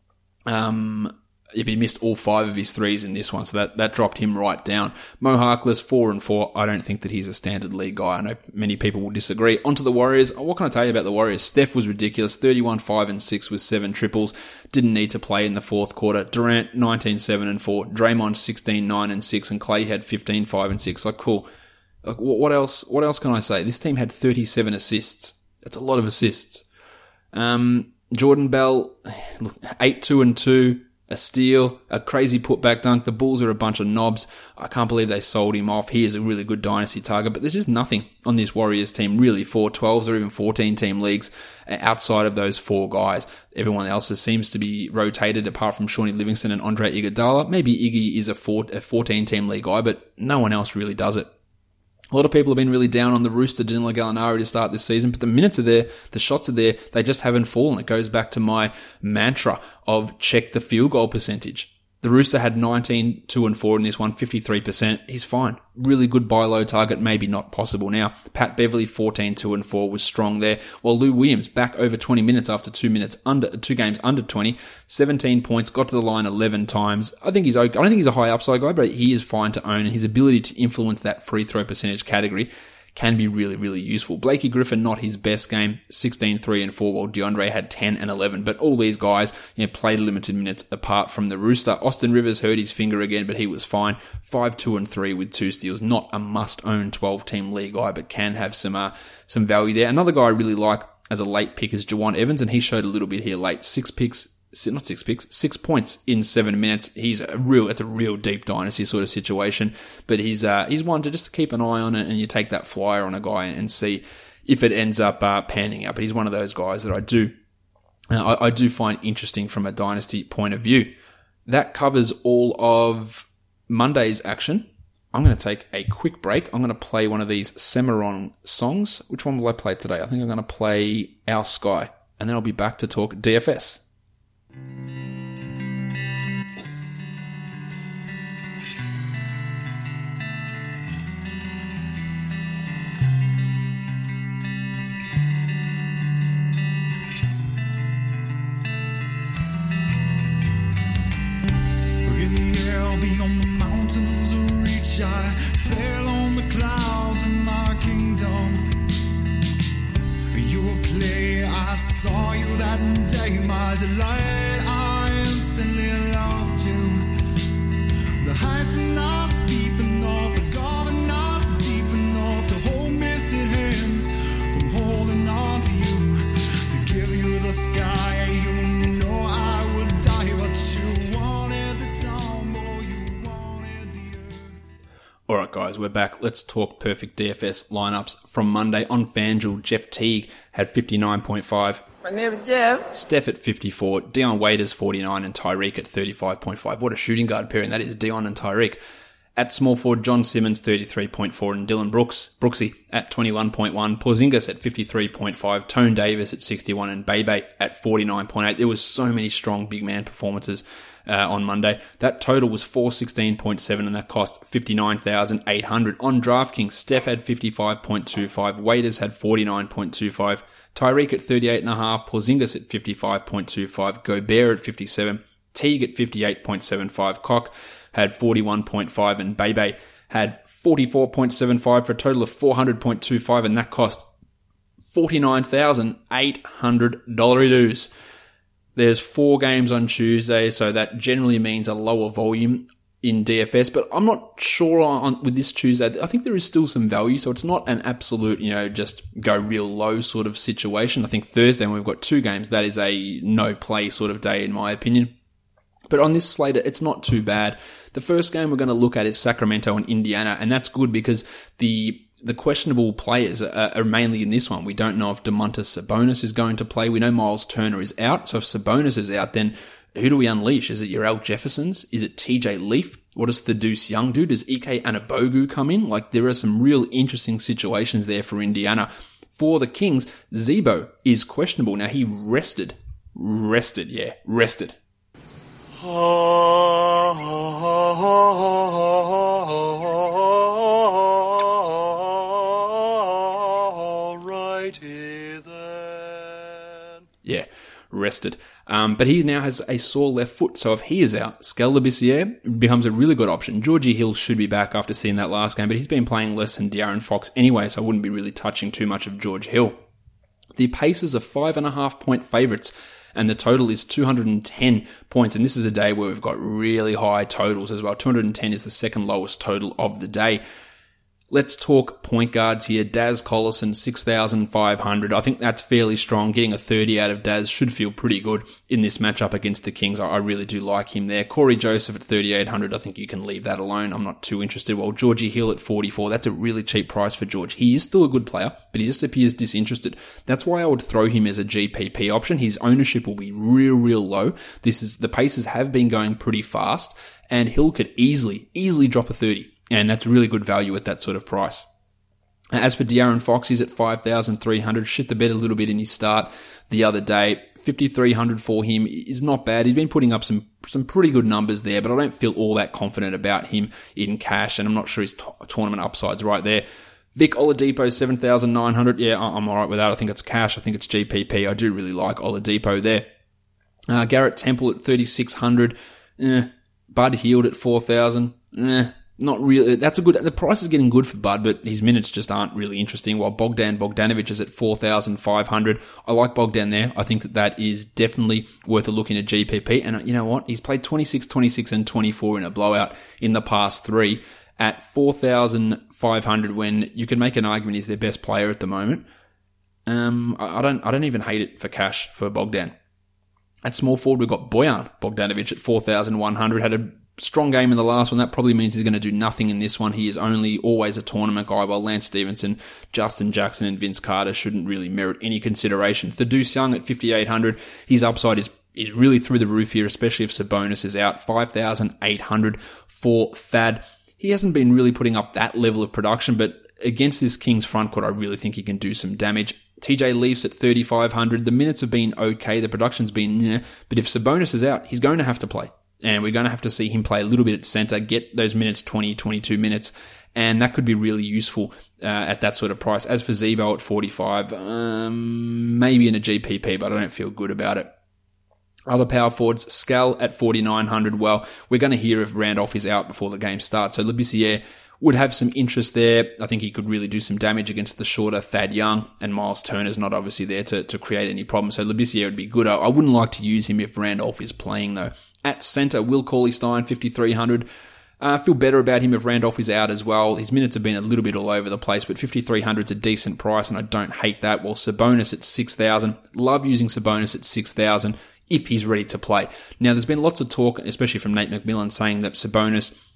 Um, if he missed all five of his threes in this one, so that, that dropped him right down. Mo Harkless, four and four. I don't think that he's a standard league guy. I know many people will disagree. On to the Warriors. What can I tell you about the Warriors? Steph was ridiculous. thirty-one, five and six with seven triples. Didn't need to play in the fourth quarter. Durant, nineteen, seven and four. Draymond, sixteen, nine and six. And Clay had fifteen, five and six. Like, cool. Like, what else, what else can I say? This team had thirty-seven assists. That's a lot of assists. Um, Jordan Bell, look, eight, two and two. A steal, a crazy putback dunk. The Bulls are a bunch of knobs. I can't believe they sold him off. He is a really good dynasty target, but there's just nothing on this Warriors team really for twelves or even fourteen team leagues outside of those four guys. Everyone else seems to be rotated apart from Shawnee Livingston and Andre Iguodala. Maybe Iggy is a fourteen team league guy, but no one else really does it. A lot of people have been really down on the Rooster, Danilo Gallinari, to start this season, but the minutes are there, the shots are there, they just haven't fallen. It goes back to my mantra of check the field goal percentage. The Rooster had nineteen, two and four in this one, fifty-three percent. He's fine. Really good buy low target, maybe not possible now. Pat Beverly, fourteen, two and four, was strong there. While Lou Williams, back over twenty minutes after two minutes under, two games under twenty, seventeen points, got to the line eleven times. I think he's okay. I don't think he's a high upside guy, but he is fine to own, and his ability to influence that free throw percentage category can be really, really useful. Blakey Griffin, not his best game, sixteen, three and four, while DeAndre had ten and eleven. But all these guys, you know, played limited minutes apart from the Rooster. Austin Rivers hurt his finger again, but he was fine. five, two and three with two steals. Not a must-own twelve team league guy, but can have some uh, some value there. Another guy I really like as a late pick is Jawan Evans, and he showed a little bit here late. Six picks. Not six picks, six points in seven minutes. He's a real, it's a real deep dynasty sort of situation, but he's, uh, he's one to just keep an eye on it, and you take that flyer on a guy and see if it ends up, uh, panning out. But he's one of those guys that I do, uh, I, I do find interesting from a dynasty point of view. That covers all of Monday's action. I'm going to take a quick break. I'm going to play one of these Cimarron songs. Which one will I play today? I think I'm going to play Our Sky, and then I'll be back to talk D F S.
Beyond the mountains reach, I sail on the clouds in my kingdom. You will play, I saw you that day, my delight, I
All right, guys, we're back. Let's talk perfect D F S lineups from Monday. On FanDuel, Jeff Teague had fifty-nine point five.
My name is Jeff.
Steph at fifty-four. Dion Waiters, forty-nine. And Tyreek at thirty-five point five. What a shooting guard pairing that is, Dion and Tyreek. At small forward, John Simmons, thirty-three point four. And Dylan Brooks, Brooksy, at twenty-one point one. Porzingis at fifty-three point five. Tone Davis at sixty-one. And Bebe at forty-nine point eight. There was so many strong big man performances Uh, on Monday. That total was four sixteen point seven and that cost fifty-nine thousand eight hundred. On DraftKings, Steph had fifty-five point two five, Waiters had forty-nine point two five, Tyreek at thirty-eight point five, Porzingis at fifty-five point two five, Gobert at fifty-seven, Teague at fifty-eight point seven five, Cock had forty-one point five and Bebe had forty-four point seven five for a total of four hundred point two five and that cost forty-nine thousand eight hundred dollars. There's four games on Tuesday, so that generally means a lower volume in D F S, but I'm not sure on with this Tuesday. I think there is still some value, so it's not an absolute, you know, just go real low sort of situation. I think Thursday, when we've got two games, that is a no-play sort of day, in my opinion. But on this slate, it's not too bad. The first game we're going to look at is Sacramento and Indiana, and that's good because the the questionable players are, are mainly in this one. We don't know if Domantas Sabonis is going to play. We know Miles Turner is out. So if Sabonis is out, then who do we unleash? Is it your Al Jeffersons? Is it T J Leaf? What does the Deuce Young do? Does Ike Anabogu come in? Like, there are some real interesting situations there for Indiana. For the Kings, Zebo is questionable. Now, he rested. Rested, yeah. Rested. Yeah, rested. Um, but he now has a sore left foot, so if he is out, Skal Labissiere becomes a really good option. Georgie Hill should be back after seeing that last game, but he's been playing less than De'Aaron Fox anyway, so I wouldn't be really touching too much of George Hill. The Pacers are five and a half point favourites, and the total is two hundred ten points, and this is a day where we've got really high totals as well. two hundred ten is the second lowest total of the day. Let's talk point guards here. Daz Collison, six thousand five hundred. I think that's fairly strong. Getting a thirty out of Daz should feel pretty good in this matchup against the Kings. I really do like him there. Corey Joseph at thirty-eight hundred. I think you can leave that alone. I'm not too interested. Well, Georgie Hill at forty-four. That's a really cheap price for George. He is still a good player, but he just appears disinterested. That's why I would throw him as a G P P option. His ownership will be real, real low. This is, the Pacers have been going pretty fast, and Hill could easily, easily drop a thirty. And that's really good value at that sort of price. As for De'Aaron Fox, he's at five thousand three hundred. Shit the bed a little bit in his start the other day. fifty-three hundred for him is not bad. He's been putting up some some pretty good numbers there, but I don't feel all that confident about him in cash, and I'm not sure his t- tournament upside's right there. Vic Oladipo, seven thousand nine hundred. Yeah, I'm all right with that. I think it's cash. I think it's G P P. I do really like Oladipo there. Uh, Garrett Temple at thirty-six hundred. Eh. Bud Hield at four thousand. Eh. Not really. That's a good. The price is getting good for Bud, but his minutes just aren't really interesting. While Bogdan Bogdanovic is at four thousand five hundred. I like Bogdan there. I think that that is definitely worth a look in a G P P. And you know what? He's played twenty-six, twenty-six, and twenty-four in a blowout in the past three at four thousand five hundred. When you can make an argument he's their best player at the moment. Um, I, I don't. I don't even hate it for cash for Bogdan. At small forward, we've got Bojan Bogdanovic at four thousand one hundred. Had a strong game in the last one. That probably means he's going to do nothing in this one. He is only always a tournament guy, while Lance Stevenson, Justin Jackson, and Vince Carter shouldn't really merit any consideration. The Deuce Young at fifty-eight hundred. His upside is is really through the roof here, especially if Sabonis is out. five thousand eight hundred for Thad. He hasn't been really putting up that level of production, but against this Kings front court, I really think he can do some damage. T J Leafs at thirty-five hundred. The minutes have been okay. The production's been, eh, but if Sabonis is out, he's going to have to play. And we're going to have to see him play a little bit at center, get those minutes, twenty, twenty-two minutes. And that could be really useful uh, at that sort of price. As for Zebo at forty-five, um, maybe in a G P P, but I don't feel good about it. Other power forwards, Skal at forty-nine hundred. Well, we're going to hear if Randolph is out before the game starts. So Labissiere would have some interest there. I think he could really do some damage against the shorter Thad Young, and Miles Turner's not obviously there to, to create any problems. So Labissiere would be good. I, I wouldn't like to use him if Randolph is playing though. At center, Will Cauley-Stein, fifty-three hundred. I uh, feel better about him if Randolph is out as well. His minutes have been a little bit all over the place, but fifty-three hundred is a decent price, and I don't hate that. While Sabonis at six thousand. Love using Sabonis at six thousand if he's ready to play. Now, there's been lots of talk, especially from Nate McMillan, saying that Sabonis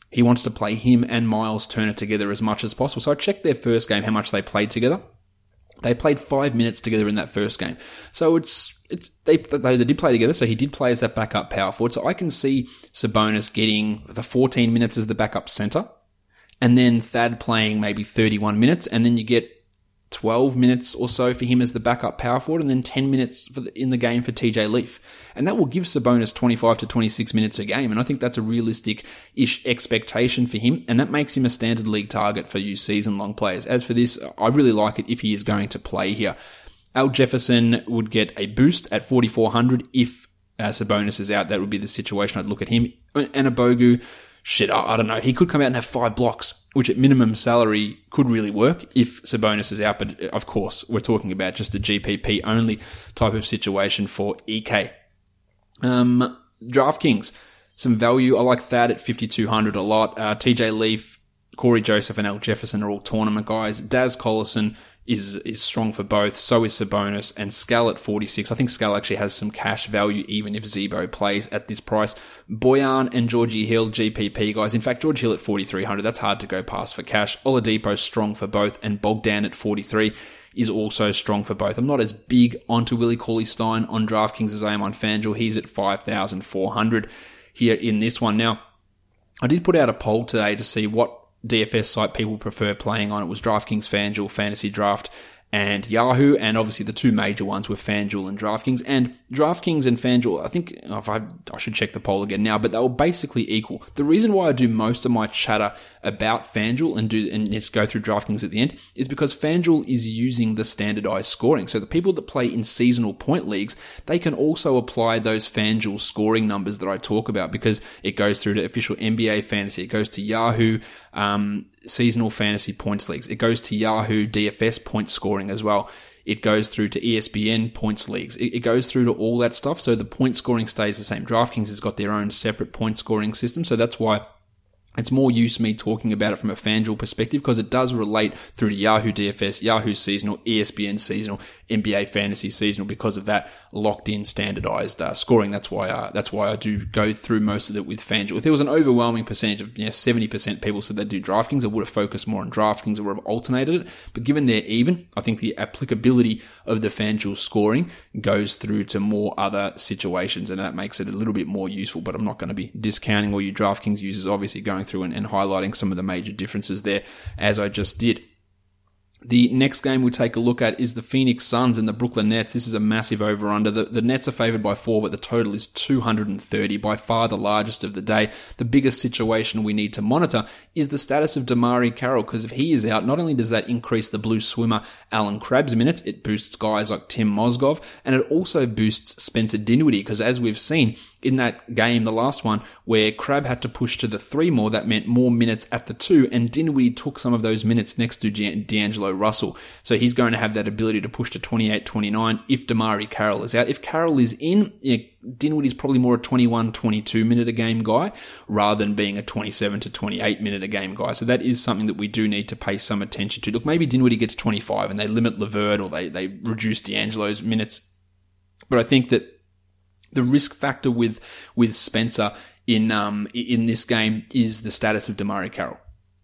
he wants to play him and Miles Turner together as much as possible. So I checked their first game, how much they played together. They played five minutes together in that first game. So it's, it's, they, they did play together. So he did play as that backup power forward. So I can see Sabonis getting the fourteen minutes as the backup center, and then Thad playing maybe thirty-one minutes, and then you get twelve minutes or so for him as the backup power forward, and then ten minutes for the, in the game for T J Leaf. And that will give Sabonis twenty-five to twenty-six minutes a game, and I think that's a realistic-ish expectation for him, and that makes him a standard league target for you season-long players. As for this, I really like it if he is going to play here. Al Jefferson would get a boost at forty-four hundred if uh, Sabonis is out. That would be the situation I'd look at him. And Abogu, shit, I, I don't know. He could come out and have five blocks, which at minimum salary could really work if Sabonis is out. But of course, we're talking about just a G P P only type of situation for E K. Um, DraftKings, some value. I like Thad at fifty-two hundred a lot. Uh, T J Leaf, Corey Joseph, and Al Jefferson are all tournament guys. Daz Collison is is strong for both. So is Sabonis, and Scal at forty-six. I think Scal actually has some cash value even if Zebo plays at this price. Boyan and Georgie Hill, G P P guys. In fact, George Hill at forty-three hundred. That's hard to go past for cash. Oladipo strong for both, and Bogdan at forty-three is also strong for both. I'm not as big onto Willie Cauley-Stein on DraftKings as I am on FanDuel. He's at five thousand four hundred here in this one. Now, I did put out a poll today to see what D F S site people prefer playing on. It was DraftKings, FanDuel, Fantasy Draft, and Yahoo, and obviously the two major ones were FanDuel and DraftKings. And DraftKings and FanDuel, I think, if I, I should check the poll again now, but they were basically equal. The reason why I do most of my chatter about FanDuel and do and just go through DraftKings at the end is because FanDuel is using the standardized scoring. So the people that play in seasonal point leagues, they can also apply those FanDuel scoring numbers that I talk about, because it goes through to official N B A fantasy, it goes to Yahoo um, seasonal fantasy points leagues, it goes to Yahoo D F S point scoring as well. It goes through to E S P N points leagues. It, it goes through to all that stuff. So the point scoring stays the same. DraftKings has got their own separate point scoring system. So that's why it's more use me talking about it from a FanDuel perspective, because it does relate through to Yahoo D F S, Yahoo seasonal, E S P N seasonal, N B A fantasy seasonal, because of that locked in standardized uh, scoring. That's why uh, that's why I do go through most of it with FanDuel. If there was an overwhelming percentage of, you know, seventy percent people said they'd do DraftKings, I would have focused more on DraftKings or would have alternated it. But given they're even, I think the applicability of the FanDuel scoring goes through to more other situations, and that makes it a little bit more useful. But I'm not going to be discounting all you DraftKings users, obviously going through and, and highlighting some of the major differences there, as I just did. The next game we'll take a look at is the Phoenix Suns and the Brooklyn Nets. This is a massive over-under. The, the Nets are favored by four, but the total is two hundred thirty, by far the largest of the day. The biggest situation we need to monitor is the status of Damari Carroll, because if he is out, not only does that increase the blue swimmer Alan Crabb's minutes, it boosts guys like Tim Mozgov, and it also boosts Spencer Dinwiddie, because as we've seen in that game, the last one, where Crabbe had to push to the three more, that meant more minutes at the two, and Dinwiddie took some of those minutes next to D'Angelo Russell. So he's going to have that ability to push to twenty-eight twenty-nine if Damari Carroll is out. If Carroll is in, yeah, Dinwiddie's probably more a twenty-one twenty-two minute a game guy rather than being a twenty-seven to twenty-eight minute a game guy. So that is something that we do need to pay some attention to. Look, maybe Dinwiddie gets twenty-five and they limit LeVert, or they, they reduce D'Angelo's minutes. But I think that the risk factor with with Spencer in um in this game is the status of Damari Carroll.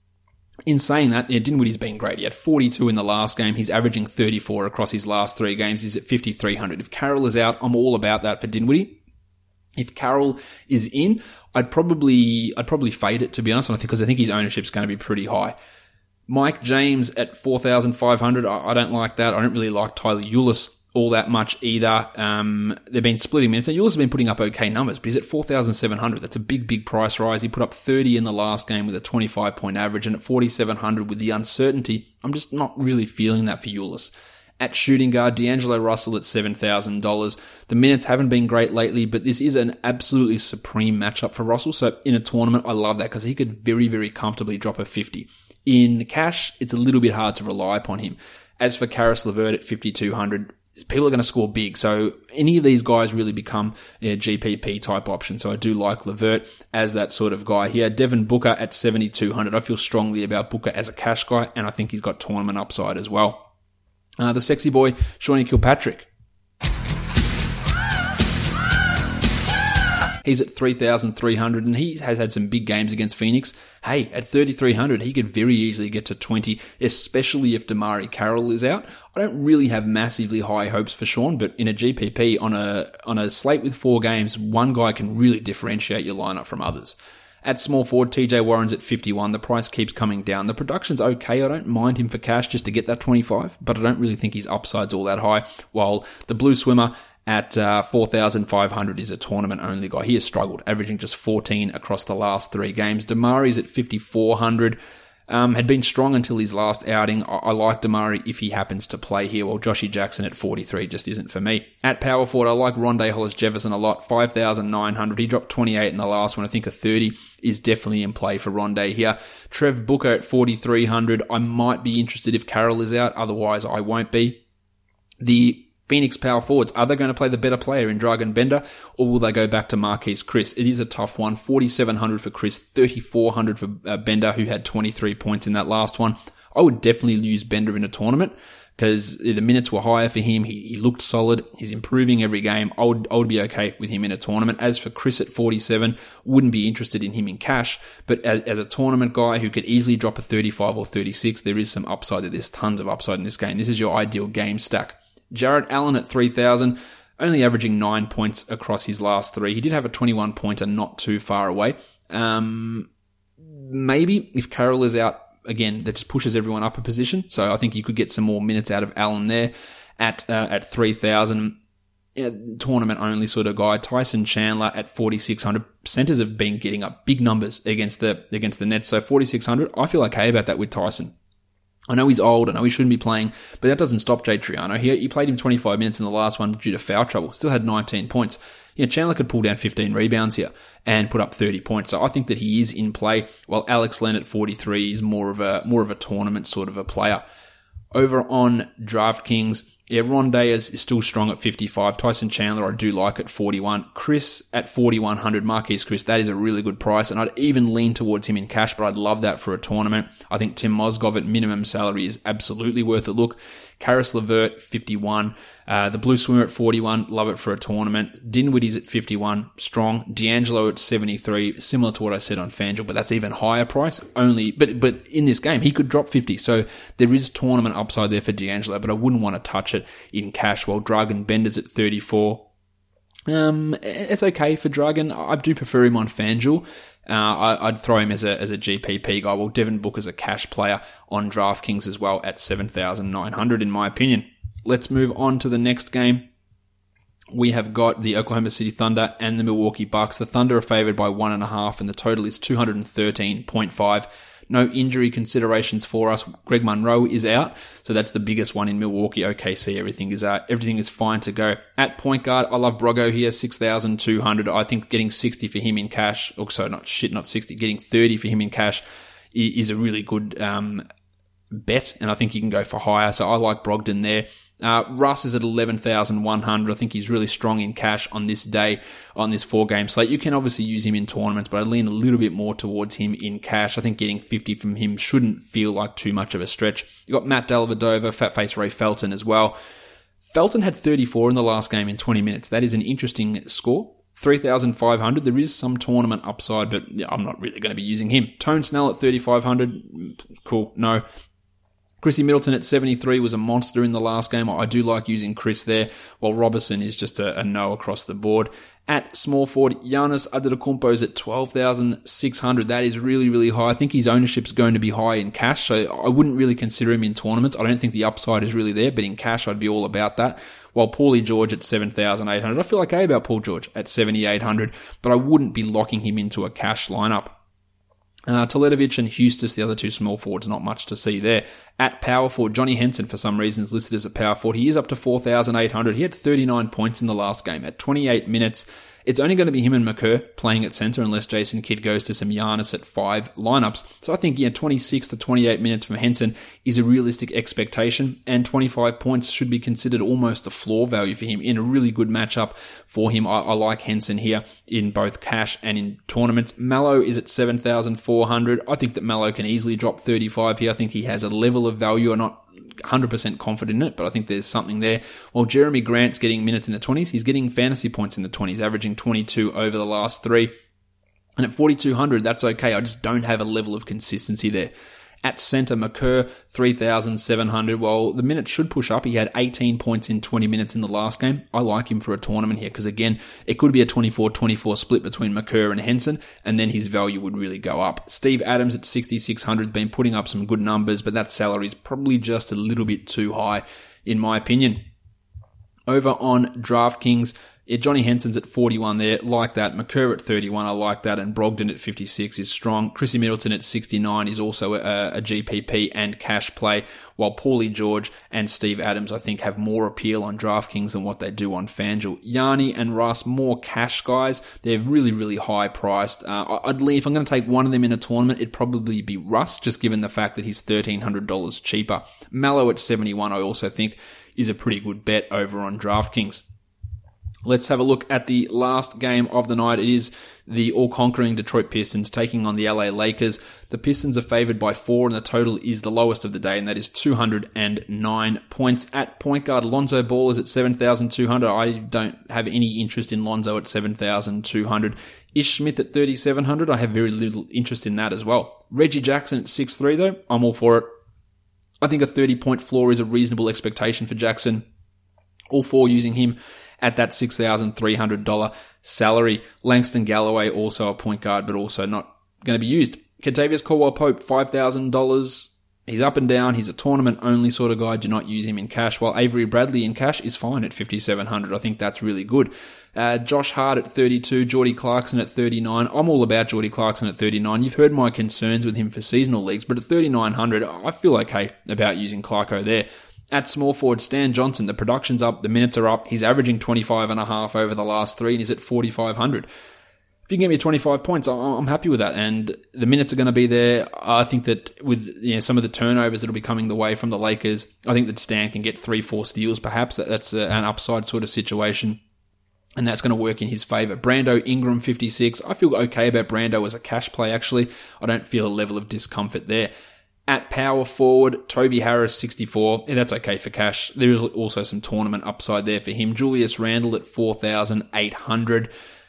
In saying that, yeah, Dinwiddie's been great. He had forty-two in the last game. He's averaging thirty-four across his last three games. He's at fifty-three hundred. If Carroll is out, I'm all about that for Dinwiddie. If Carroll is in, I'd probably I'd probably fade it, to be honest, because I think his ownership's going to be pretty high. Mike James at four thousand five hundred. I, I don't like that. I don't really like Tyler Ulis all that much either. Um, they've been splitting minutes. Now, Ulis has been putting up okay numbers, but he's at four thousand seven hundred. That's a big, big price rise. He put up thirty in the last game with a twenty-five point average, and at forty-seven hundred with the uncertainty, I'm just not really feeling that for Ulis. At shooting guard, D'Angelo Russell at seven thousand dollars. The minutes haven't been great lately, but this is an absolutely supreme matchup for Russell. So in a tournament, I love that, because he could very, very comfortably drop a fifty. In cash, it's a little bit hard to rely upon him. As for Karis LeVert at fifty-two hundred, people are going to score big. So any of these guys really become a G P P type option. So I do like LeVert as that sort of guy here. Devin Booker at seventy-two hundred. I feel strongly about Booker as a cash guy, and I think he's got tournament upside as well. Uh, the sexy boy, Shawnee Kilpatrick. He's at three thousand three hundred, and he has had some big games against Phoenix. Hey, at thirty-three hundred, he could very easily get to twenty, especially if Damari Carroll is out. I don't really have massively high hopes for Sean, but in a G P P, on a on a slate with four games, one guy can really differentiate your lineup from others. At small forward, T J Warren's at fifty-one. The price keeps coming down. The production's okay. I don't mind him for cash just to get that twenty-five, but I don't really think his upside's all that high. While the blue swimmer at uh, four thousand five hundred is a tournament-only guy. He has struggled, averaging just fourteen across the last three games. Damari's at fifty-four hundred. Um, had been strong until his last outing. I, I like Damari if he happens to play here, while Joshy Jackson at forty-three just isn't for me. At power forward, I like Rondé Hollis-Jefferson a lot, five thousand nine hundred. He dropped twenty-eight in the last one. I think a thirty is definitely in play for Rondé here. Trev Booker at forty-three hundred. I might be interested if Carroll is out, otherwise I won't be. The Phoenix power forwards, are they going to play the better player in Dragan Bender, or will they go back to Marquise Chris? It is a tough one. forty-seven hundred for Chris, thirty-four hundred for uh, Bender, who had twenty-three points in that last one. I would definitely use Bender in a tournament because the minutes were higher for him. He, he looked solid. He's improving every game. I would, I would be okay with him in a tournament. As for Chris at forty-seven, wouldn't be interested in him in cash, but as, as a tournament guy who could easily drop a thirty-five or thirty-six, there is some upside. There's tons of upside in this game. This is your ideal game stack. Jarrett Allen at three thousand, only averaging nine points across his last three. He did have a twenty-one pointer not too far away. Um, maybe if Carroll is out, again, that just pushes everyone up a position. So I think you could get some more minutes out of Allen there at uh, at three thousand. Yeah, tournament only sort of guy. Tyson Chandler at forty-six hundred. Centers have been getting up big numbers against the against the Nets. So forty-six hundred, I feel okay about that with Tyson. I know he's old, I know he shouldn't be playing, but that doesn't stop Jay Triano. He, he played him twenty-five minutes in the last one due to foul trouble. Still had nineteen points. You know, Chandler could pull down fifteen rebounds here and put up thirty points. So I think that he is in play, while Alex Len at forty-three is more of a more of a tournament sort of a player. Over on DraftKings, yeah, Rondé is, is still strong at fifty-five. Tyson Chandler, I do like at forty-one. Chris at forty-one hundred. Marquise Chris, that is a really good price, and I'd even lean towards him in cash, but I'd love that for a tournament. I think Tim Mozgov at minimum salary is absolutely worth a look. Karis LeVert, fifty-one. Uh, the Blue Swimmer at forty-one, love it for a tournament. Dinwiddie's at fifty-one, strong. D'Angelo at seventy-three, similar to what I said on FanDuel, but that's even higher price. Only, but but in this game, he could drop fifty, so there is tournament upside there for D'Angelo, but I wouldn't want to touch it in cash, while Dragan Bender's at thirty-four. Um, it's okay for Dragan. I do prefer him on FanDuel. Uh, I, I'd throw him as a as a G P P guy. Well, Devin Booker's a cash player on DraftKings as well at seven thousand nine hundred, in my opinion. Let's move on to the next game. We have got the Oklahoma City Thunder and the Milwaukee Bucks. The Thunder are favored by one and a half, and the total is two hundred thirteen point five. No injury considerations for us. Greg Monroe is out, so that's the biggest one in Milwaukee. O K C, everything is uh, everything is fine to go. At point guard, I love Brogo here, six thousand two hundred. I think getting sixty for him in cash, or so not shit, not sixty, getting thirty for him in cash is a really good um, bet, and I think you can go for higher. So I like Brogdon there. Uh, Russ is at eleven thousand one hundred. I think he's really strong in cash on this day, on this four-game slate. You can obviously use him in tournaments, but I lean a little bit more towards him in cash. I think getting fifty from him shouldn't feel like too much of a stretch. You got Matt Dellavedova, fat face Ray Felton as well. Felton had thirty-four in the last game in twenty minutes. That is an interesting score. three thousand five hundred. There is some tournament upside, but I'm not really going to be using him. Tone Snell at thirty-five hundred. Cool. No. Chrissy Middleton at seventy-three was a monster in the last game. I do like using Chris there, while Robertson is just a, a no across the board. At small forward, Giannis Antetokounmpo is at twelve thousand six hundred. That is really, really high. I think his ownership's going to be high in cash, so I wouldn't really consider him in tournaments. I don't think the upside is really there, but in cash, I'd be all about that. While Paulie George at seven thousand eight hundred. I feel okay about Paul George at seventy-eight hundred, but I wouldn't be locking him into a cash lineup. Uh, Toledovic and Hustis, the other two small forwards, not much to see there. At power forward, Johnny Henson, for some reason, is listed as a power forward. He is up to four thousand eight hundred. He had thirty-nine points in the last game at twenty-eight minutes. It's only going to be him and McCurr playing at center unless Jason Kidd goes to some Giannis at five lineups. So I think, yeah, twenty-six to twenty-eight minutes from Henson is a realistic expectation, and twenty-five points should be considered almost a floor value for him in a really good matchup for him. I, I like Henson here in both cash and in tournaments. Mallow is at seven thousand four hundred. I think that Mallow can easily drop thirty-five here. I think he has a level of value. I'm not one hundred percent confident in it, but I think there's something there. While Jeremy Grant's getting minutes in the twenties, he's getting fantasy points in the twenties, averaging twenty-two over the last three. And at forty-two hundred, that's okay. I just don't have a level of consistency there. At centre, McKerr, three thousand seven hundred. Well, the minutes should push up. He had eighteen points in twenty minutes in the last game. I like him for a tournament here because, again, it could be a twenty-four twenty-four split between McKerr and Henson, and then his value would really go up. Steve Adams at sixty-six hundred, been putting up some good numbers, but that salary is probably just a little bit too high, in my opinion. Over on DraftKings, yeah, Johnny Henson's at forty-one there, like that. McKerr at thirty-one, I like that. And Brogdon at fifty-six is strong. Chrissy Middleton at sixty-nine is also a, a G P P and cash play, while Paulie George and Steve Adams, I think, have more appeal on DraftKings than what they do on FanDuel. Yanni and Russ, more cash guys. They're really, really high priced. Uh, I'd leave, if I'm going to take one of them in a tournament, it'd probably be Russ, just given the fact that he's thirteen hundred dollars cheaper. Mallow at seventy-one, I also think, is a pretty good bet over on DraftKings. Let's have a look at the last game of the night. It is the all-conquering Detroit Pistons taking on the L A Lakers. The Pistons are favored by four, and the total is the lowest of the day, and that is two hundred nine points. At point guard, Lonzo Ball is at seven thousand two hundred. I don't have any interest in Lonzo at seven thousand two hundred. Ish Smith at thirty-seven hundred. I have very little interest in that as well. Reggie Jackson at six three, though. I'm all for it. I think a thirty-point floor is a reasonable expectation for Jackson. All for using him at that six thousand three hundred dollars salary. Langston Galloway, also a point guard, but also not going to be used. Kentavious Caldwell-Pope, five thousand dollars. He's up and down. He's a tournament-only sort of guy. Do not use him in cash. While Avery Bradley in cash is fine at fifty-seven hundred dollars. I think that's really good. Uh, Josh Hart at thirty-two. Jordy Clarkson at thirty-nine. I'm all about Jordy Clarkson at thirty-nine. You've heard my concerns with him for seasonal leagues, but at thirty-nine hundred dollars, I feel okay about using Clarko there. At small forward, Stan Johnson, the production's up, the minutes are up. He's averaging twenty-five and a half over the last three, and he's at forty-five hundred. If you can get me twenty-five points, I'm happy with that. And the minutes are going to be there. I think that with you know, some of the turnovers that will be coming the way from the Lakers, I think that Stan can get three, four steals perhaps. That's an upside sort of situation, and that's going to work in his favour. Brando Ingram, fifty-six. I feel okay about Brando as a cash play, actually. I don't feel a level of discomfort there. At power forward, Toby Harris, sixty-four. Yeah, that's okay for cash. There is also some tournament upside there for him. Julius Randle at four thousand eight hundred.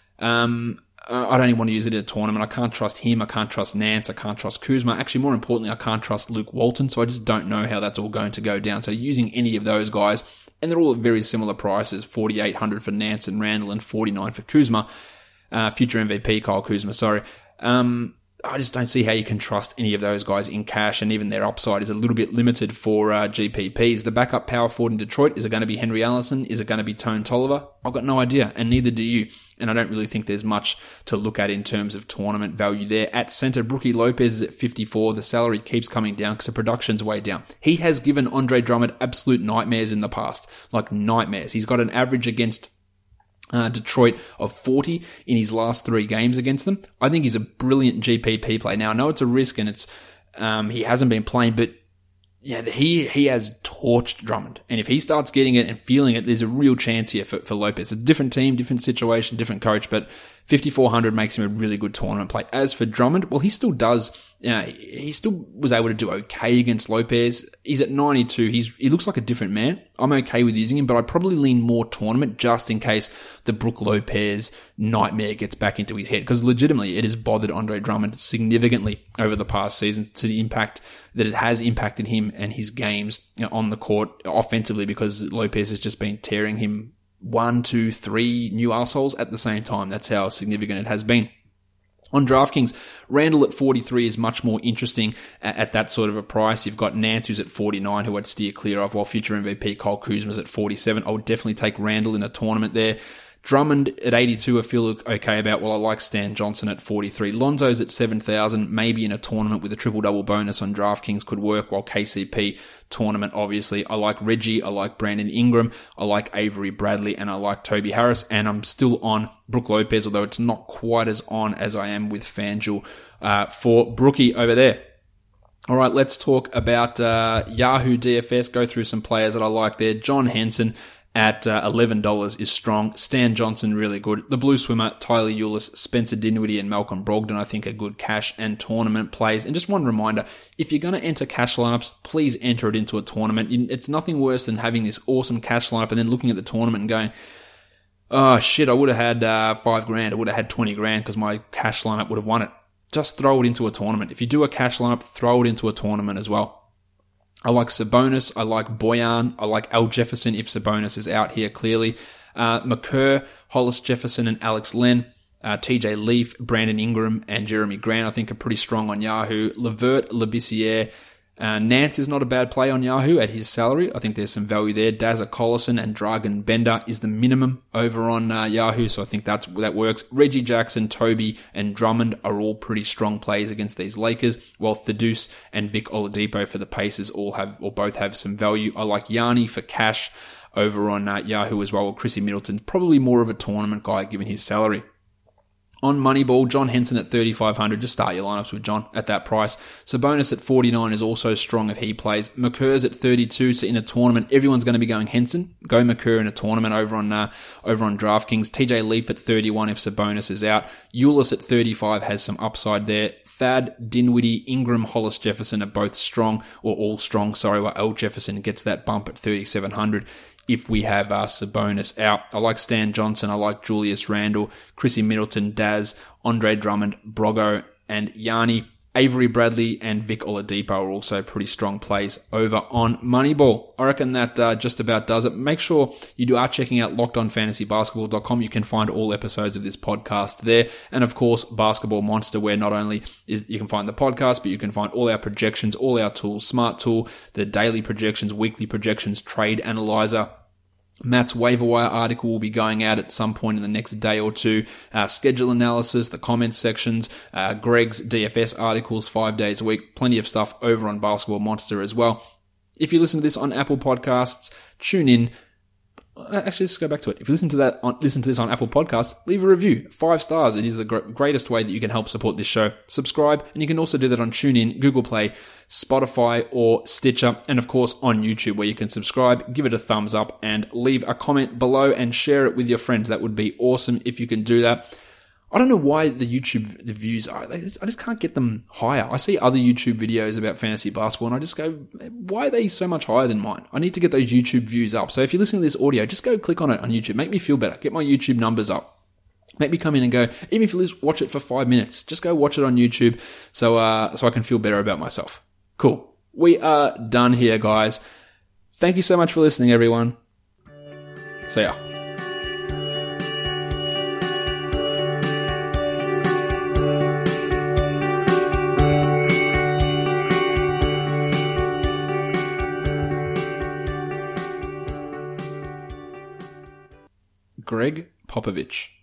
Um, I don't even want to use it in a tournament. I can't trust him. I can't trust Nance. I can't trust Kuzma. Actually, more importantly, I can't trust Luke Walton. So I just don't know how that's all going to go down. So using any of those guys, and they're all at very similar prices, forty-eight hundred for Nance and Randle and forty-nine for Kuzma. Uh, future M V P, Kyle Kuzma, sorry. Um, I just don't see how you can trust any of those guys in cash, and even their upside is a little bit limited for uh, G P Ps. The backup power forward in Detroit, is it going to be Henry Allison? Is it going to be Tone Tolliver? I've got no idea, and neither do you. And I don't really think there's much to look at in terms of tournament value there. At centre, Brookie Lopez is at fifty-four. The salary keeps coming down because the production's way down. He has given Andre Drummond absolute nightmares in the past, like nightmares. He's got an average against Uh, Detroit of forty in his last three games against them. I think he's a brilliant G P P play. Now, I know it's a risk and it's um, he hasn't been playing, but yeah, he he has torched Drummond. And if he starts getting it and feeling it, there's a real chance here for, for Lopez. It's a different team, different situation, different coach, but fifty-four hundred makes him a really good tournament play. As for Drummond, well, he still does, you know, he still was able to do okay against Lopez. He's at ninety-two. He's, he looks like a different man. I'm okay with using him, but I'd probably lean more tournament just in case the Brook Lopez nightmare gets back into his head. Because legitimately, it has bothered Andre Drummond significantly over the past season to the impact that it has impacted him and his games, you know, on the court offensively, because Lopez has just been tearing him one, two, three new assholes at the same time. That's how significant it has been. On DraftKings, Randall at forty-three is much more interesting at, at that sort of a price. You've got Nance, who's at forty-nine, who I'd steer clear of, while future M V P Kyle Kuzma's at forty-seven. I would definitely take Randall in a tournament there. Drummond at eighty-two, I feel okay about. Well, I like Stan Johnson at forty-three. Lonzo's at seven thousand, maybe in a tournament with a triple-double bonus on DraftKings could work, while K C P tournament, obviously. I like Reggie, I like Brandon Ingram, I like Avery Bradley, and I like Toby Harris, and I'm still on Brook Lopez, although it's not quite as on as I am with FanDuel uh, for Brookie over there. All right, let's talk about uh, Yahoo D F S, go through some players that I like there. John Henson at uh, eleven dollars is strong. Stan Johnson, really good. The Blue Swimmer, Tyler Eulis, Spencer Dinwiddie, and Malcolm Brogdon, I think are good cash and tournament plays. And just one reminder, if you're going to enter cash lineups, please enter it into a tournament. It's nothing worse than having this awesome cash lineup and then looking at the tournament and going, oh shit, I would have had uh, five grand, I would have had twenty grand because my cash lineup would have won it. Just throw it into a tournament. If you do a cash lineup, throw it into a tournament as well. I like Sabonis. I like Boyan. I like Al Jefferson if Sabonis is out here clearly. Uh, McCurr, Hollis Jefferson, and Alex Len. Uh, T J Leaf, Brandon Ingram, and Jeremy Grant I think are pretty strong on Yahoo. Levert, Labissiere. Uh, Nance is not a bad play on Yahoo at his salary. I think there's some value there. Dazza Collison and Dragan Bender is the minimum over on uh, Yahoo, so I think that's, that works. Reggie Jackson, Toby, and Drummond are all pretty strong plays against these Lakers, while Thaddeus and Vic Oladipo for the Pacers all have, or both have some value. I like Yanni for cash over on uh, Yahoo as well, with Chrissy Middleton, probably more of a tournament guy given his salary. On Moneyball, John Henson at thirty-five hundred. Just start your lineups with John at that price. Sabonis at forty-nine is also strong if he plays. McCurr's at thirty-two, so in a tournament, everyone's going to be going Henson. Go McCurr in a tournament over on uh, over on DraftKings. T J Leaf at thirty-one if Sabonis is out. Eulis at thirty-five has some upside there. Thad, Dinwiddie, Ingram, Hollis Jefferson are both strong, or all strong, sorry, while Al Jefferson gets that bump at thirty-seven hundred. If we have uh, Sabonis out. I like Stan Johnson, I like Julius Randle, Chrissy Middleton, Daz, Andre Drummond, Brogo, and Yanni. Avery Bradley and Vic Oladipo are also pretty strong plays over on Moneyball. I reckon that uh, just about does it. Make sure you do are checking out locked on fantasy basketball dot com. You can find all episodes of this podcast there. And of course, Basketball Monster, where not only is you can find the podcast, but you can find all our projections, all our tools, Smart Tool, the daily projections, weekly projections, Trade Analyzer. Matt's waiver wire article will be going out at some point in the next day or two. Uh, schedule analysis, the comments sections, uh, Greg's D F S articles five days a week. Plenty of stuff over on Basketball Monster as well. If you listen to this on Apple Podcasts, tune in. Actually, let's go back to it. If you listen to that, on, listen to this on Apple Podcasts, leave a review. Five stars. It is the gr- greatest way that you can help support this show. Subscribe, and you can also do that on TuneIn, Google Play, Spotify, or Stitcher, and of course on YouTube, where you can subscribe, give it a thumbs up, and leave a comment below and share it with your friends. That would be awesome if you can do that. I don't know why the YouTube the views are. I just can't get them higher. I see other YouTube videos about fantasy basketball and I just go, why are they so much higher than mine? I need to get those YouTube views up. So if you're listening to this audio, just go click on it on YouTube. Make me feel better. Get my YouTube numbers up. Make me come in and go, even if you watch it for five minutes, just go watch it on YouTube so uh, so I can feel better about myself. Cool. We are done here, guys. Thank you so much for listening, everyone. See ya. Greg Popovich.